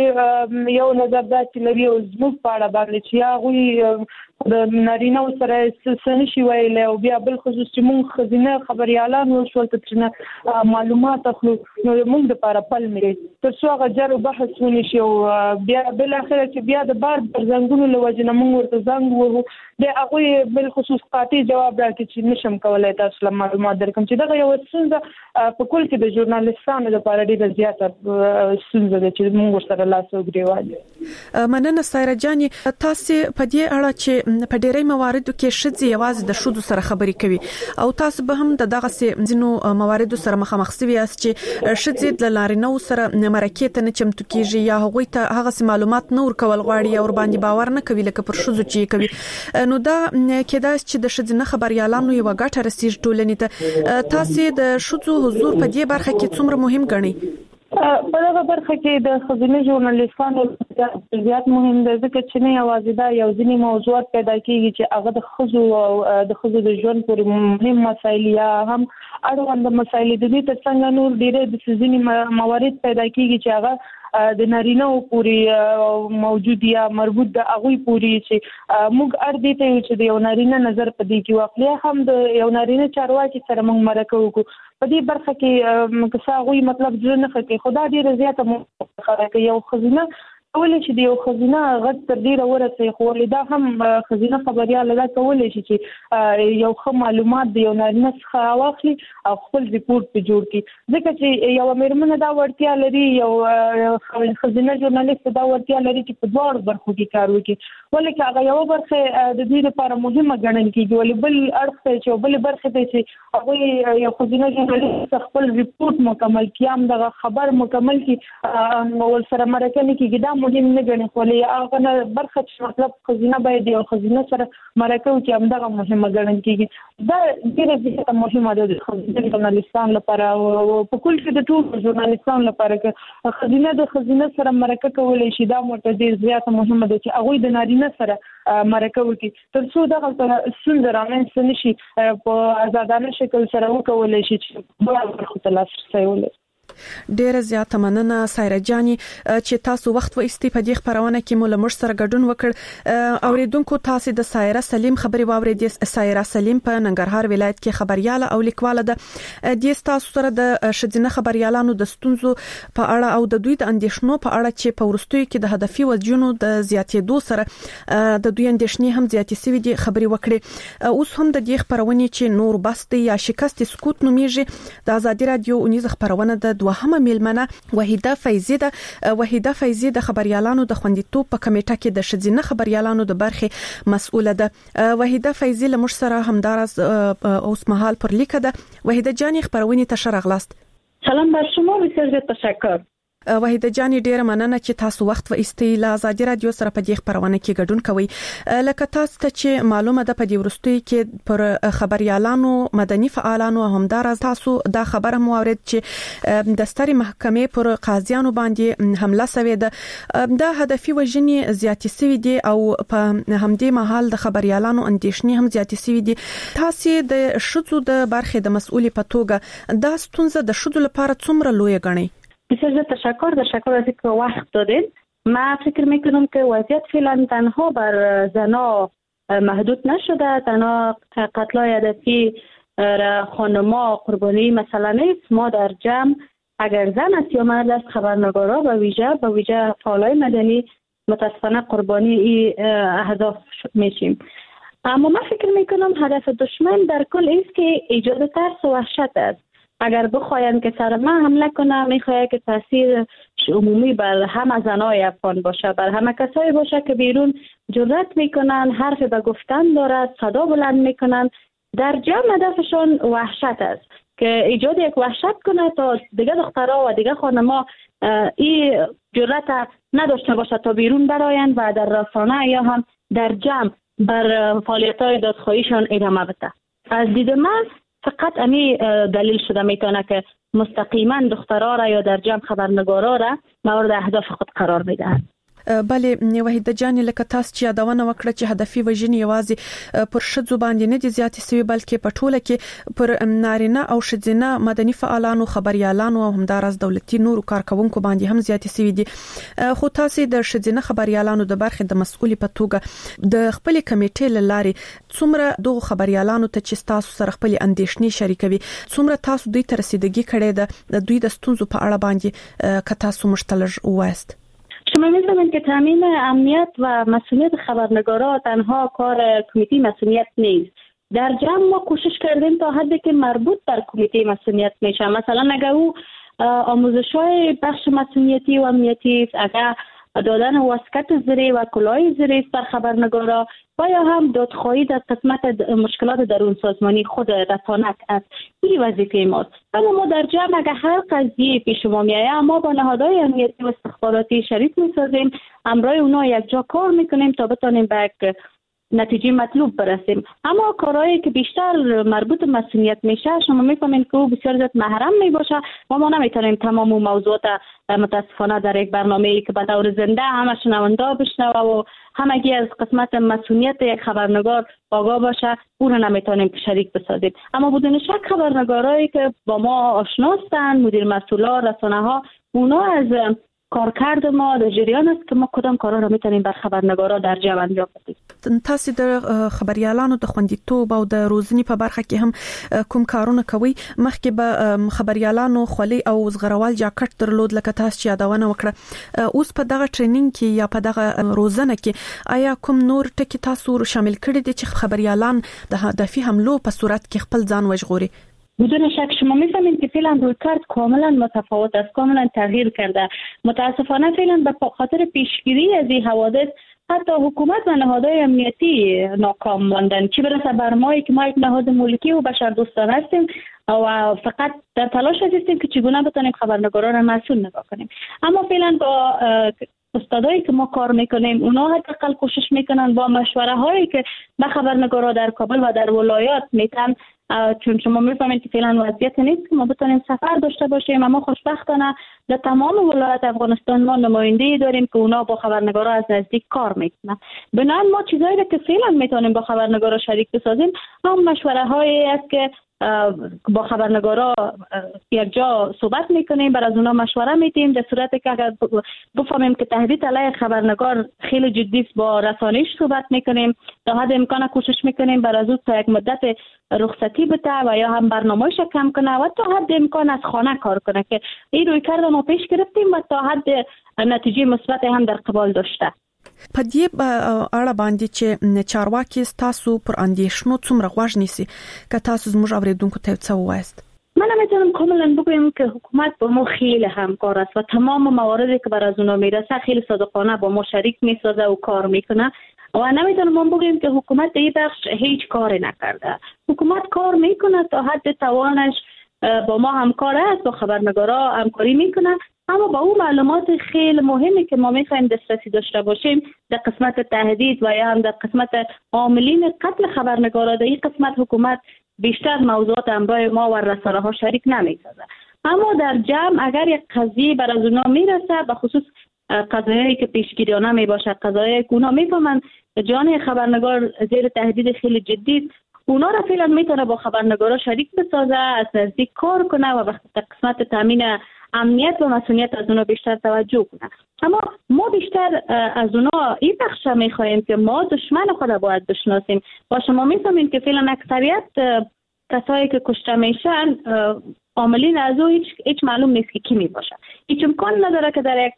هغوی یو نظر داسې لري او زموږ په اړه باندې چې یا هغوی د نارینه سره څه نشي ویلی او بیا بل خصوص چې موږ ښځینه خبریالان وشول ته ترېنه معلومات اخلو نو موږ دپاره پل مې تر څو هغه جر و بحث ونشي او بیا بالاخره چې بیا د بار پر زنګونو له وجې نه موږ ورته زنګ وهو بیا هغوی بالخصوص قاطع جواب راکړي چې نشم کولی تاسو له معلومات درکړم چې دغه یوه ستونزه په کل کې د ژورنالستانو لپاره ډېره زیاته ستونزه ده چې موږ ورسره لاس او ګرېوان یو. مننه سایره جانې تاسې په دې اړه چې په ډېری مواردو کې ښځې یوازې د ښځو سره خبرې کوي او تاسو به هم د دغسې ځینو مواردو سره مخامخ سوي یاست چې ښځې د نارینه‌و سره مرکې ته نه چمتو کېږي یا هغوی ته هغسې معلومات نه ورکول غواړي یا ورباندې باور نه کوي لکه پر ښځو چې یې کوي نو دا کېدای شي چې د ښځینه خبریالانو یوه ګټه رسیږي ټولنې ته تاسې د ښځو حضور په دې برخه کې څومره مهم ګڼئ په دغه برخه کې د ښځینه ژورنالستانو زیات مهم دی ځکه چې نه یوازې دا یو ځینې موضوعات پیدا کېږي چې هغه د ښځو او د ښځو د ژوند پورې مهم مسایل یا هم اړوند مسایل د دې تر څنګ نور ډېرې د ځینې موارد پیدا کېږي چې هغه د نارینه‌و پورې موجود یا مربوط د هغوی پورې چې موږ اړ دې ته یو چې د یو نارینه نظر په دې کې واخلي هم د یو نارینه چارواکي سره موږ مرکه وکړو په دې برخه کې که څه هغوی مطلب زړه نه ښه کوي خو دا ډېره زیاته مخه کوي یو ښځینه کولی شي د یو ښځینه غږ تر ډېره ورسوي خو ولې دا هم ښځینه خبریاله دا کولی شي چې یو ښه معلومات د یو نارینه څخه واخلي او خپل ریپورټ پرې جوړ کړي ځکه چې یوه مېرمنه دا وړتیا لري یو ښځینه ژورنالست دا وړتیا لري چې په دواړو برخو کې کار وکړي ولې که هغه یوه برخه د دوی لپاره مهمه ګڼل کېږي ولې بل اړخ ته چې بلې برخې ته چې هغوی یو ښځینه ژورنالست خپل ریپورټ مکمل کړي هم دغه خبر مکمل کړي ورسره مرکه نه کېږي دا مهم نه ګڼي، خو هغه برخه چې مطلب خزینه باید یو خزینه سره مرکه وکړي همدغه مهمه ګڼل کېږي. دا ډېره زیاته مهمه ده د خزینه ژورنالیستانو لپاره او په کل کې د ټولو ژورنالیستانو لپاره که خزینه د خزینه سره مرکه کولی شي دا موټه ډېر زیاته مهمه ده چې هغوی د نارینه سره مرکه وکړي تر څو دغه ستونزه رامنځته نه شي په آزادانه شکل سره وکولی شي چې دواړو برخو ته لاسرسی ولري. ډیره زیاته مننه سایره جاني چې تاسو وخت و ایستي په دې خبرونه کې مو لمر سره ګډون وکړ. اوریدونکو تاسو د سایره سلیم خبري واوریدې. سایره سلیم په ننګرهار ولایت کې خبرياله او لیکواله ده. د تاسو سره د شذینه خبريالانو د ستونزو په اړه او د دوی د اندیشنو په اړه چې په ورستوي کې د هدفي وجونو د زیاتېدو سره د دوی اندیشنې هم زیاتې سوي دي خبري وکړي. اوس هم د دې خبرونه چې نور بست یا شکست سکوت نومیږي د ازادي رادیو اونیز خبرونه د دوهمه میلمنه وحیده فیضی ده. وحیده فیضی د خبريالانو د خوندیتوب په کمیټه کې د شذینه خبريالانو د برخې مسؤله ده. وحیده فیضی له موږ سره همدارس اوس مهال پر لیکه ده. وحیده جانی خبرونه ته شرغلاست. سلام بر شما، بسیار زیاد تشکر. وحیده جانی ډیره مننه چې تاسو وخت و ایستي له ازادي رادیو سره په دې خبرونه کې ګډون کوئ. لکه تاسو ته چې معلومه ده په دې ورستوي کې پر خبريالانو مدني فعالانو همدارس تاسو دا خبره مو اورید چې د ستري محکمې پر قاضیانو باندې حمله شوې ده. دا هدفي وژنې زیاتې شوې دي او په همدې مهال د خبريالانو اندیشنې هم زیاتې شوې دي. تاسو د شذو د برخې د مسؤلې په توګه دا ستونزه د شذو لپاره څومره لوی ګڼئ؟ بسیار زیاد تشکر تشکر از اینکه وقت دادید. من فکر میکنم که وضعیت فعلا تنها بر زنا محدود نشده، تنها قتلای هدفی خانما قربانی مثلا نیست. ما در جمع اگر زن است یا مرد است خبرنگارا به ویژه به ویژه فعالای مدنی متاسفانه قربانی این اهداف میشیم. اما من فکر میکنم هدف دشمن در کل است که ایجاد ترس و وحشت است. اگر بخواین که سر ما حمله کنه میخواد که تاثیر عمومی بر همه زنای افغان باشه، بر همه کسایی باشه که بیرون جرأت میکنن، حرف به گفتن دارد، صدا بلند میکنن. در جمع هدفشون وحشت است که ایجاد یک وحشت کنه تا دیگه دخترها و دیگه خانما این جرأت نداشته باشه تا بیرون براین و در رسانه یا هم در جمع بر فعالیت‌های دادخواهیشان ادامه بده. از دید من فقط امی دلیل شده میتونه که مستقیما دخترها را یا در جمع خبرنگارا را مورد اهداف خود قرار بدهند. بله وحیده جانی لکه تاسو چې یادونه وکړه چې هدفي وژنې یوازې پر ښځو باندې نه دي زیاتې سوي بلکې په ټوله کې پر نارینه او ښځینه مدني فعالانو خبريالانو او همدارس دولتي نورو کارکونکو باندې هم زیاتې سوي دي. خو تاسو د ښځینه خبريالانو د برخې د مسؤلې په توګه د خپل کمیټې لاري څومره دغه خبريالانو ته چې تاسو سره خپل اندیشنې شریکوي څومره تاسو دوی ته رسیدګي کړې ده د دوی د ستونزو په اړه باندې که تاسو مشتلج وایست؟ شما می‌دونید که تامین امنیت و مسئولیت خبرنگارا تنها کار کمیته مسئولیت نیست. در جمع ما کوشش کردیم تا حدی که مربوط بر کمیته مسئولیت میشه. مثلا اگر او آموزش‌های بخش مسئولیتی و امنیتی است، اگر دادن واسکت زری و کلاه زری است بر خبرنگارا و یا هم دادخواهی در قسمت مشکلات درون سازمانی خود رسانت است. این وظیفه ماست. اما ما در جمع اگر هر قضیه پیش ما میآید ما با نهادهای امنیتی و استخباراتی شریک میسازیم، همراه اونا یک جا کار میکنیم تا بتانیم به یک نتیجه مطلوب برسیم. اما کارهایی که بیشتر مربوط به مسئولیت میشه شما میفهمید که او بسیار زیاد محرم میباشه و ما نمیتونیم تمام موضوعات متاسفانه در یک برنامه‌ای که به طور زنده همه شنونده بشنوه و همگی از قسمت مسئولیت یک خبرنگار آگاه باشه او رو نمیتونیم شریک بسازیم. اما بدون شک خبرنگارایی که با ما آشنا هستند، مدیر مسئولا، رسانه ها، اونا از کارکرد ما در جریان است که ما کدام کارا را میتونیم بر خبرنگارا در جمع انجام بدیم. تاسو د خبريالانو د خوندیتوب او د روزنی په برخه کې هم کوم کارونه کوي؟ مخکې به خبريالانو خولي او زغروال جاکټ درلود لکه تاسو چې یادونه وکړه. اوس په دغه ټریننګ کې یا په دغه روزنه کې آیا کوم نور ټکي تاسو شامل کړی دي چې خبريالان د هدفي حملو په صورت کې خپل ځان وژغوري؟ بدون شک شما می‌فهمید که فعلا رویکرد کاملا متفاوت است، کاملا تغییر کرده. متاسفانه فعلا به خاطر پیشگیری از این حوادث حتی حکومت و نهادهای امنیتی ناکام ماندن، چه برسه بر ما که ما یک نهاد ملکی و بشردوستانه هستیم و فقط در تلاش هستیم که چگونه بتونیم خبرنگاران را مسئول نگاه کنیم. اما فعلا با استادایی که ما کار میکنیم اونا حداقل کوشش میکنن با مشوره هایی که به خبرنگارا در کابل و در ولایات میتن، چون شما میفهمید که فعلا وضعیت نیست که ما بتونیم سفر داشته باشیم. اما خوشبختانه در تمام ولایات افغانستان ما نماینده داریم که اونا با خبرنگارا از نزدیک کار میکنن. بنابراین ما چیزایی که فعلا میتونیم با خبرنگارا شریک بسازیم هم مشوره هایی است که با خبرنگارا یک جا صحبت میکنیم، بر از اونا مشوره میدیم. در صورتی که اگر بفهمیم که تهدید علیه خبرنگار خیلی جدی است با رسانش صحبت میکنیم، تا حد امکان کوشش میکنیم بر از او تا یک مدت رخصتی بده و یا هم برنامه‌اش کم کنه و تا حد امکان از خانه کار کنه که این روی کرده ما پیش گرفتیم و تا حد نتیجه مثبت هم در قبال داشته. په دې اړه باندې چې چارواکي تاسو پر اندېښنو څومره غوږ نیسي که تاسو زموږ اوریدونکو ته څه ووایاست؟ من نمیتونم کاملا بگویم که حکومت با ما خیلی همکار است و تمام مواردی که بر از اونا میرسه خیلی صادقانه با ما شریک میسازه و کار میکنه و نمیتونم ما بگویم که حکومت در این بخش هیچ کاری نکرده. حکومت کار میکنه تا حد توانش، با ما همکار است، با خبرنگارا همکاری میکنه، اما با اون معلومات خیلی مهمی که ما میخوایم دسترسی داشته باشیم در قسمت تهدید و یا هم در قسمت عاملین قتل خبرنگارا، در این قسمت حکومت بیشتر موضوعات همراه ما و رسانه ها شریک نمیسازه. اما در جمع اگر یک قضیه بر از اونا میرسه، به خصوص قضایایی که پیشگیریانه میباشه، قضایایی که اونا میفهمن جان خبرنگار زیر تهدید خیلی جدی، اونا را فعلا میتونه با خبرنگارا شریک بسازه، از نزدیک کار کنه و وقتی در قسمت تامین امنیت و مسئولیت از اونا بیشتر توجه کنه. اما ما بیشتر از اونا این بخش میخواهیم که ما دشمن خود باید بشناسیم و شما میفهمید که فعلا اکثریت کسایی که کشته میشن عاملین از او هیچ, هیچ معلوم نیست که کی میباشه. هیچ امکان نداره که در یک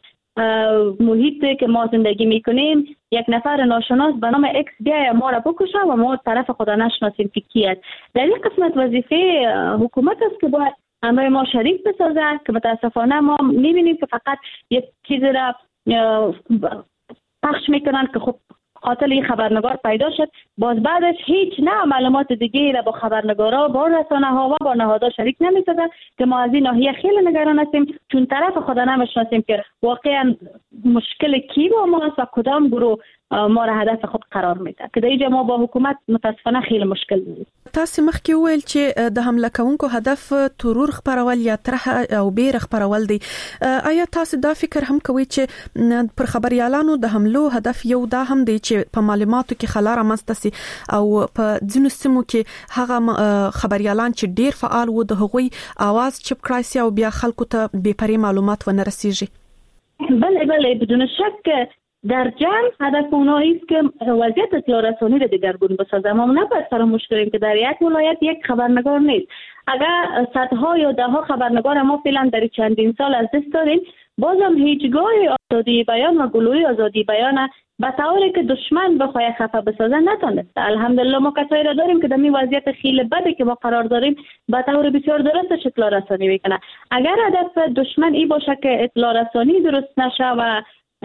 محیطی که ما زندگی میکنیم یک نفر ناشناس به نام اکس بیای ما را بکشه و ما طرف خدا نشناسیم که کی است. در این قسمت وظیفه حکومت است که باید همراه ما شریک بسازن که متاسفانه ما میبینیم که فقط یک چیزی را پخش میکنن که خب قاتل این خبرنگار پیدا شد، باز بعدش هیچ نه معلومات دیگه را با خبرنگارا، با رسانه ها و با نهادها شریک نمیسازن که ما از این ناحیه خیلی نگران هستیم، چون طرف خدا نمیشناسیم که واقعا مشکل کی با ماست و کدام گروه ما را هدف خود قرار میده که در اینجا ما با حکومت متاسفانه خیلی مشکل داریم. تاسو مخکې ویل چې د حمله کوونکو هدف ترور خبرول یا طرح او بیر خبرول دی، آیا تاسو دا فکر هم کوئ چې پر خبريالانو د حملو هدف یو دا هم دی چې په معلوماتو کې خلا رامنځته سي او په ځینو سیمو کې هغه خبريالان چې ډیر فعال وو د هغوی आवाज چپ کړای سي او بیا خلکو ته بې پرې معلومات ونه رسیږي؟ بله بله بدون شک در جمع هدف اونا است که وضعیت اطلاع رسانی را دگرگون بسازه. ما نباید فراموش کنیم که در یک ولایت یک خبرنگار نیست. اگر صدها یا ده ها خبرنگار ما فعلا در چندین سال از دست دادیم، بازم هیچگاه آزادی بیان و گلوی آزادی بیان به طوری که دشمن بخواه خفه بسازه نتونسته. الحمدلله ما کسایی را داریم که در این وضعیت خیلی بده که ما قرار داریم به طور بسیار درستش اطلاع رسانی میکنه. اگر هدف دشمن این باشه که اطلاع رسانی درست نشه و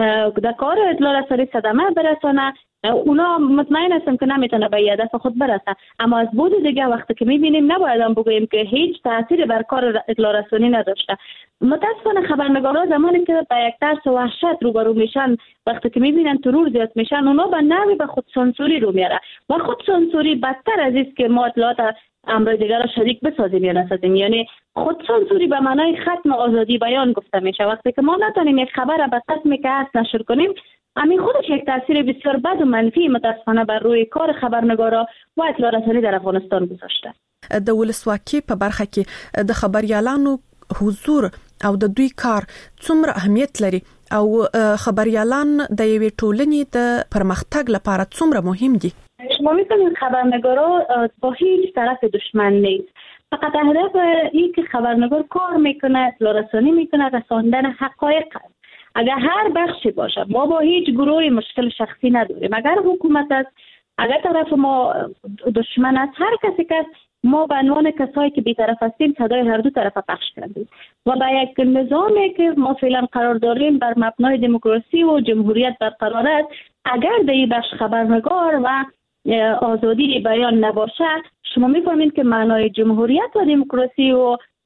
در کار اطلاع رسانی صدمه برسانه، اونا مطمئن هستم که نمیتونه به هدف خود برسه. اما از بود دیگه وقتی که میبینیم نباید هم بگوییم که هیچ تاثیر بر کار اطلاع رسانی نداشته. متاسفانه خبرنگارا زمانی که با یک ترس و وحشت روبرو میشن، وقتی که میبینن ترور زیاد میشن، اونا به نوی به خود سانسوری رو میاره و خود سانسوری بدتر از است که ما اطلاعات امر دیگر را شریک بسازیم یا نسازیم. یعنی خود سانسوری به معنای ختم آزادی بیان گفته میشه. وقتی که ما نتونیم یک خبر به قسم که هست نشر کنیم، همین خودش یک تاثیر بسیار بد و منفی متاسفانه بر روی کار خبرنگارا و اطلاع رسانی در افغانستان گذاشته. د ولسواکي په برخه کې د خبريالانو حضور او د دوی کار څومره اهمیت لري او خبريالان د یوې ټولنې د پرمختګ لپاره څومره مهم دي؟ شما می‌فهمید خبرنگارا با هیچ طرف دشمن نیست. فقط هدف این که خبرنگار کار میکنه، اطلاع رسانی میکنه، رساندن حقایق. اگر هر بخشی باشه، ما با هیچ گروهی مشکل شخصی نداریم. اگر حکومت است، اگر طرف ما دشمن است، هر کسی که ما به عنوان کسایی که بی‌طرف هستیم صدای هر دو طرف پخش کردیم و با یک نظامی که ما فعلا قرار داریم بر مبنای دموکراسی و جمهوریت برقرار است، اگر در این بخش خبرنگار و آزادی بیان نباشه، شما میفهمید که معنای جمهوریت و دموکراسی و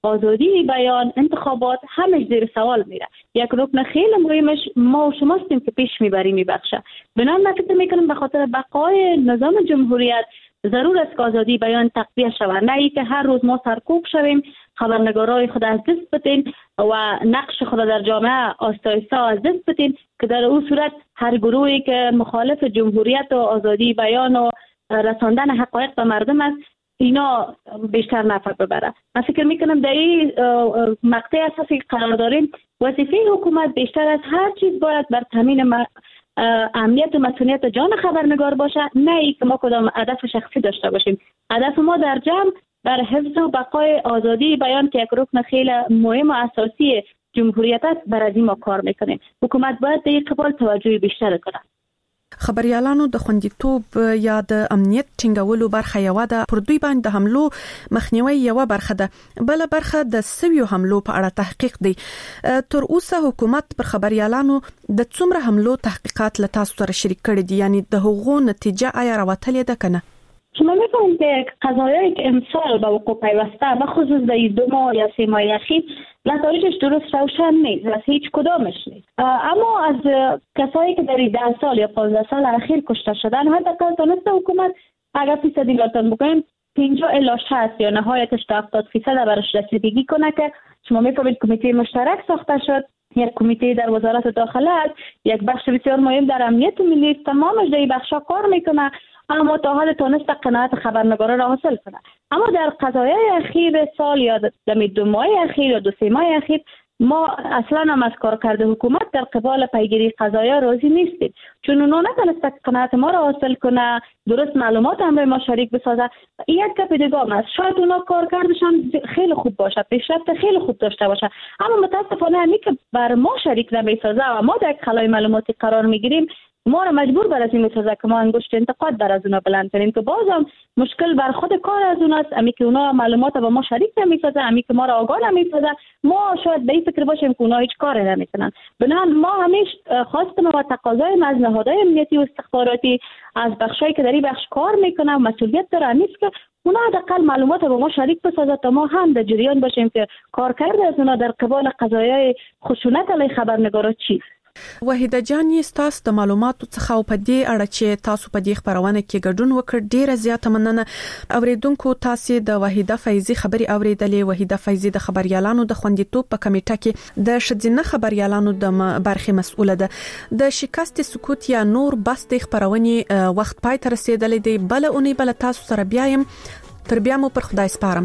آزادی بیان، انتخابات همش زیر سوال میره. یک رکن خیلی مهمش ما و شما هستیم که پیش میبری میبخشه. بنان من فکر میکنم به خاطر بقای نظام جمهوریت ضرور است که آزادی بیان تقویه شود، نه ای که هر روز ما سرکوب شویم، خبرنگارای خود از دست بدین و نقش خود در جامعه آستا آستا از دست بدین که در اون صورت هر گروهی که مخالف جمهوریت و آزادی بیان و رساندن حقایق به مردم است اینا بیشتر نفع ببره. من فکر میکنم در این مقطع اساسی قرار داریم وظیفه حکومت بیشتر از هر چیز باید بر تامین امنیت و مسئولیت جان خبرنگار باشه، نه ای که ما کدام هدف شخصی داشته باشیم. هدف ما در جمع بر حفظ و بقای آزادی بیان که یک رکن خیلی مهم و اساسی جمهوریت است، بر از این ما کار میکنیم. حکومت باید در این قبال توجه بیشتر کنه. خبريالانو د خوندیتوب یا د امنیت ټینګولو برخه یو ده، پر دوی باندې د حملو مخنیوي یو برخه ده، بل برخه د سویو حملو په اړه تحقیق دی. تر اوسه حکومت پر خبريالانو د څومره حملو تحقیقات له تاسو سره شریک کړي دي، یعنی د هغو نتیجه آیا راوتلې ده کنه؟ شما می‌فهمید که قضایایی که امسال به وقوع پیوسته به خصوص در دو ماه یا سه ماه اخیر نتایجش درست روشن نیست، از هیچ کدامش نیست. اما از کسایی که در ده سال یا پانزده سال اخیر کشته شدن حداقل تونسته حکومت اگر فیصدی لاتون بکنیم پنجاه الی شصت یا نهایتش تا هفتاد فیصد برش رسیدگی کنه که شما می‌فهمید کمیته مشترک ساخته شد. یک کمیته در وزارت داخله است، یک بخش بسیار مهم در امنیت ملی است، تمامش در این بخشا کار میکنه، اما تا حال تونست قناعت خبرنگارا را حاصل کنه. اما در قضایای اخیر سال یا در دو ماه اخیر یا دو سه ماه اخیر ما اصلا هم از کار کرده حکومت در قبال پیگیری قضایا راضی نیستیم، چون اونها نتونست قناعت ما را حاصل کنه، درست معلومات هم ما شریک بسازه. یک گپ دیگه است، شاید اونها کار کردشان خیلی خوب باشه، پیشرفت خیلی خوب داشته باشه، اما متاسفانه همی که بر ما شریک نمیسازه و ما در خلای معلوماتی قرار میگیریم، ما را مجبور بر از این میسازه که ما انگشت انتقاد بر از اونا بلند کنیم که بازم مشکل بر خود کار از اوناست. امی که اونا معلومات با ما شریک نمیسازه، امی که ما را آگاه نمیسازه، ما شاید به این فکر باشیم که اونا هیچ کاری نمیکنن. بنابراین ما همیش خواستم و تقاضای از نهادهای امنیتی و استخباراتی از بخشایی که در این بخش کار میکنن و مسئولیت دارن نیست که اونا حداقل معلومات با ما شریک بسازه تا ما هم در جریان باشیم که کار کرده از اونا در قبال قضایای خشونت علیه خبرنگارا چیست. وحیده جان، تاسو د معلوماتو څخه او په دې اړه چې تاسو په دې خبرونه کې ګډون وکړ ډیره زیاته مننه. اوریدونکو تاسو د وحیده فیضی خبري اوریدلې. وحیده فیضی د خبريالانو د خوندیتوب په کمیټه کې د شذینه خبريالانو د برخې مسؤله ده. د شکست سکوت یا نور بس د خبرونې وخت پای ته رسیدلې دی، بل اونې بل تاسو سره بیایم. تر بیا مو پر خدای سپارم.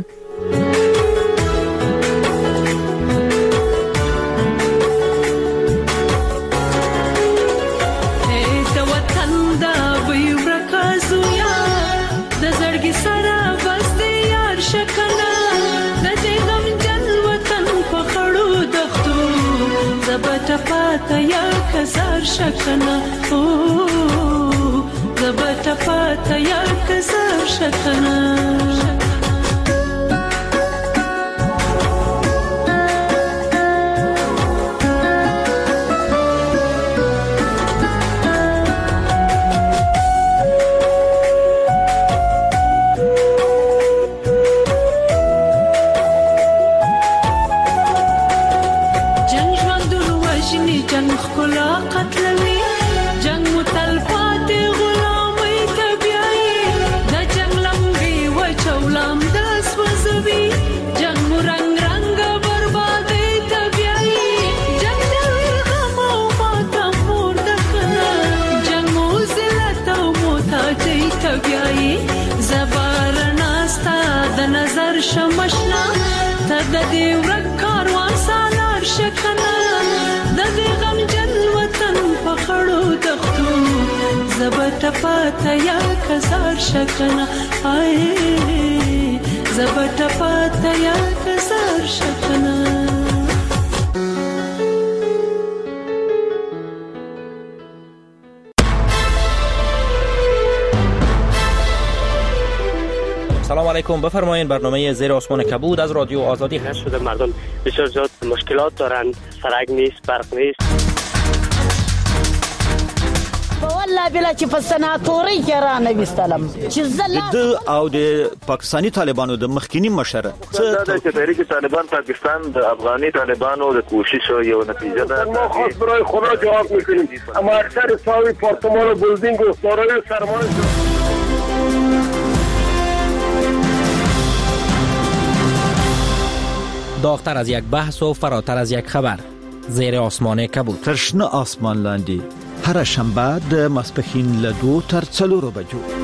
پاتا یا کزار شکنا او زبتا پاتا یا کزار شکنا شمشنا تا د دې ورک کاروان سالار شکنا د دې غم جن وطن په خړو دښتو زبت پاتا یا کزار شکنا آی زبت پاتا یا کزار شکنا. سلام علیکم، بفرمایید. برنامه زیر آسمان کبود از رادیو آزادی هست. شده مردم بسیار زیاد مشکلات دارند، سرک نیست، برق نیست. والله بلا چې په سناتوري کې را نه وستلم چې زله د او د پاکستانی طالبانو د مخکینی مشره څه چې تحریک طالبان پاکستان د افغاني طالبانو د کوشش یو نتیجه ده. ما خاص برای خدا جواب میکنیم، اما اکثر ساوی پارتمان و بلدینگ و سارای سرمایه داغتر از یک بحث و فراتر از یک خبر، زیر آسمان کبود. ترشنه آسمان لاندی هر شنبه د ماسپښین له دو تر څلورو بجو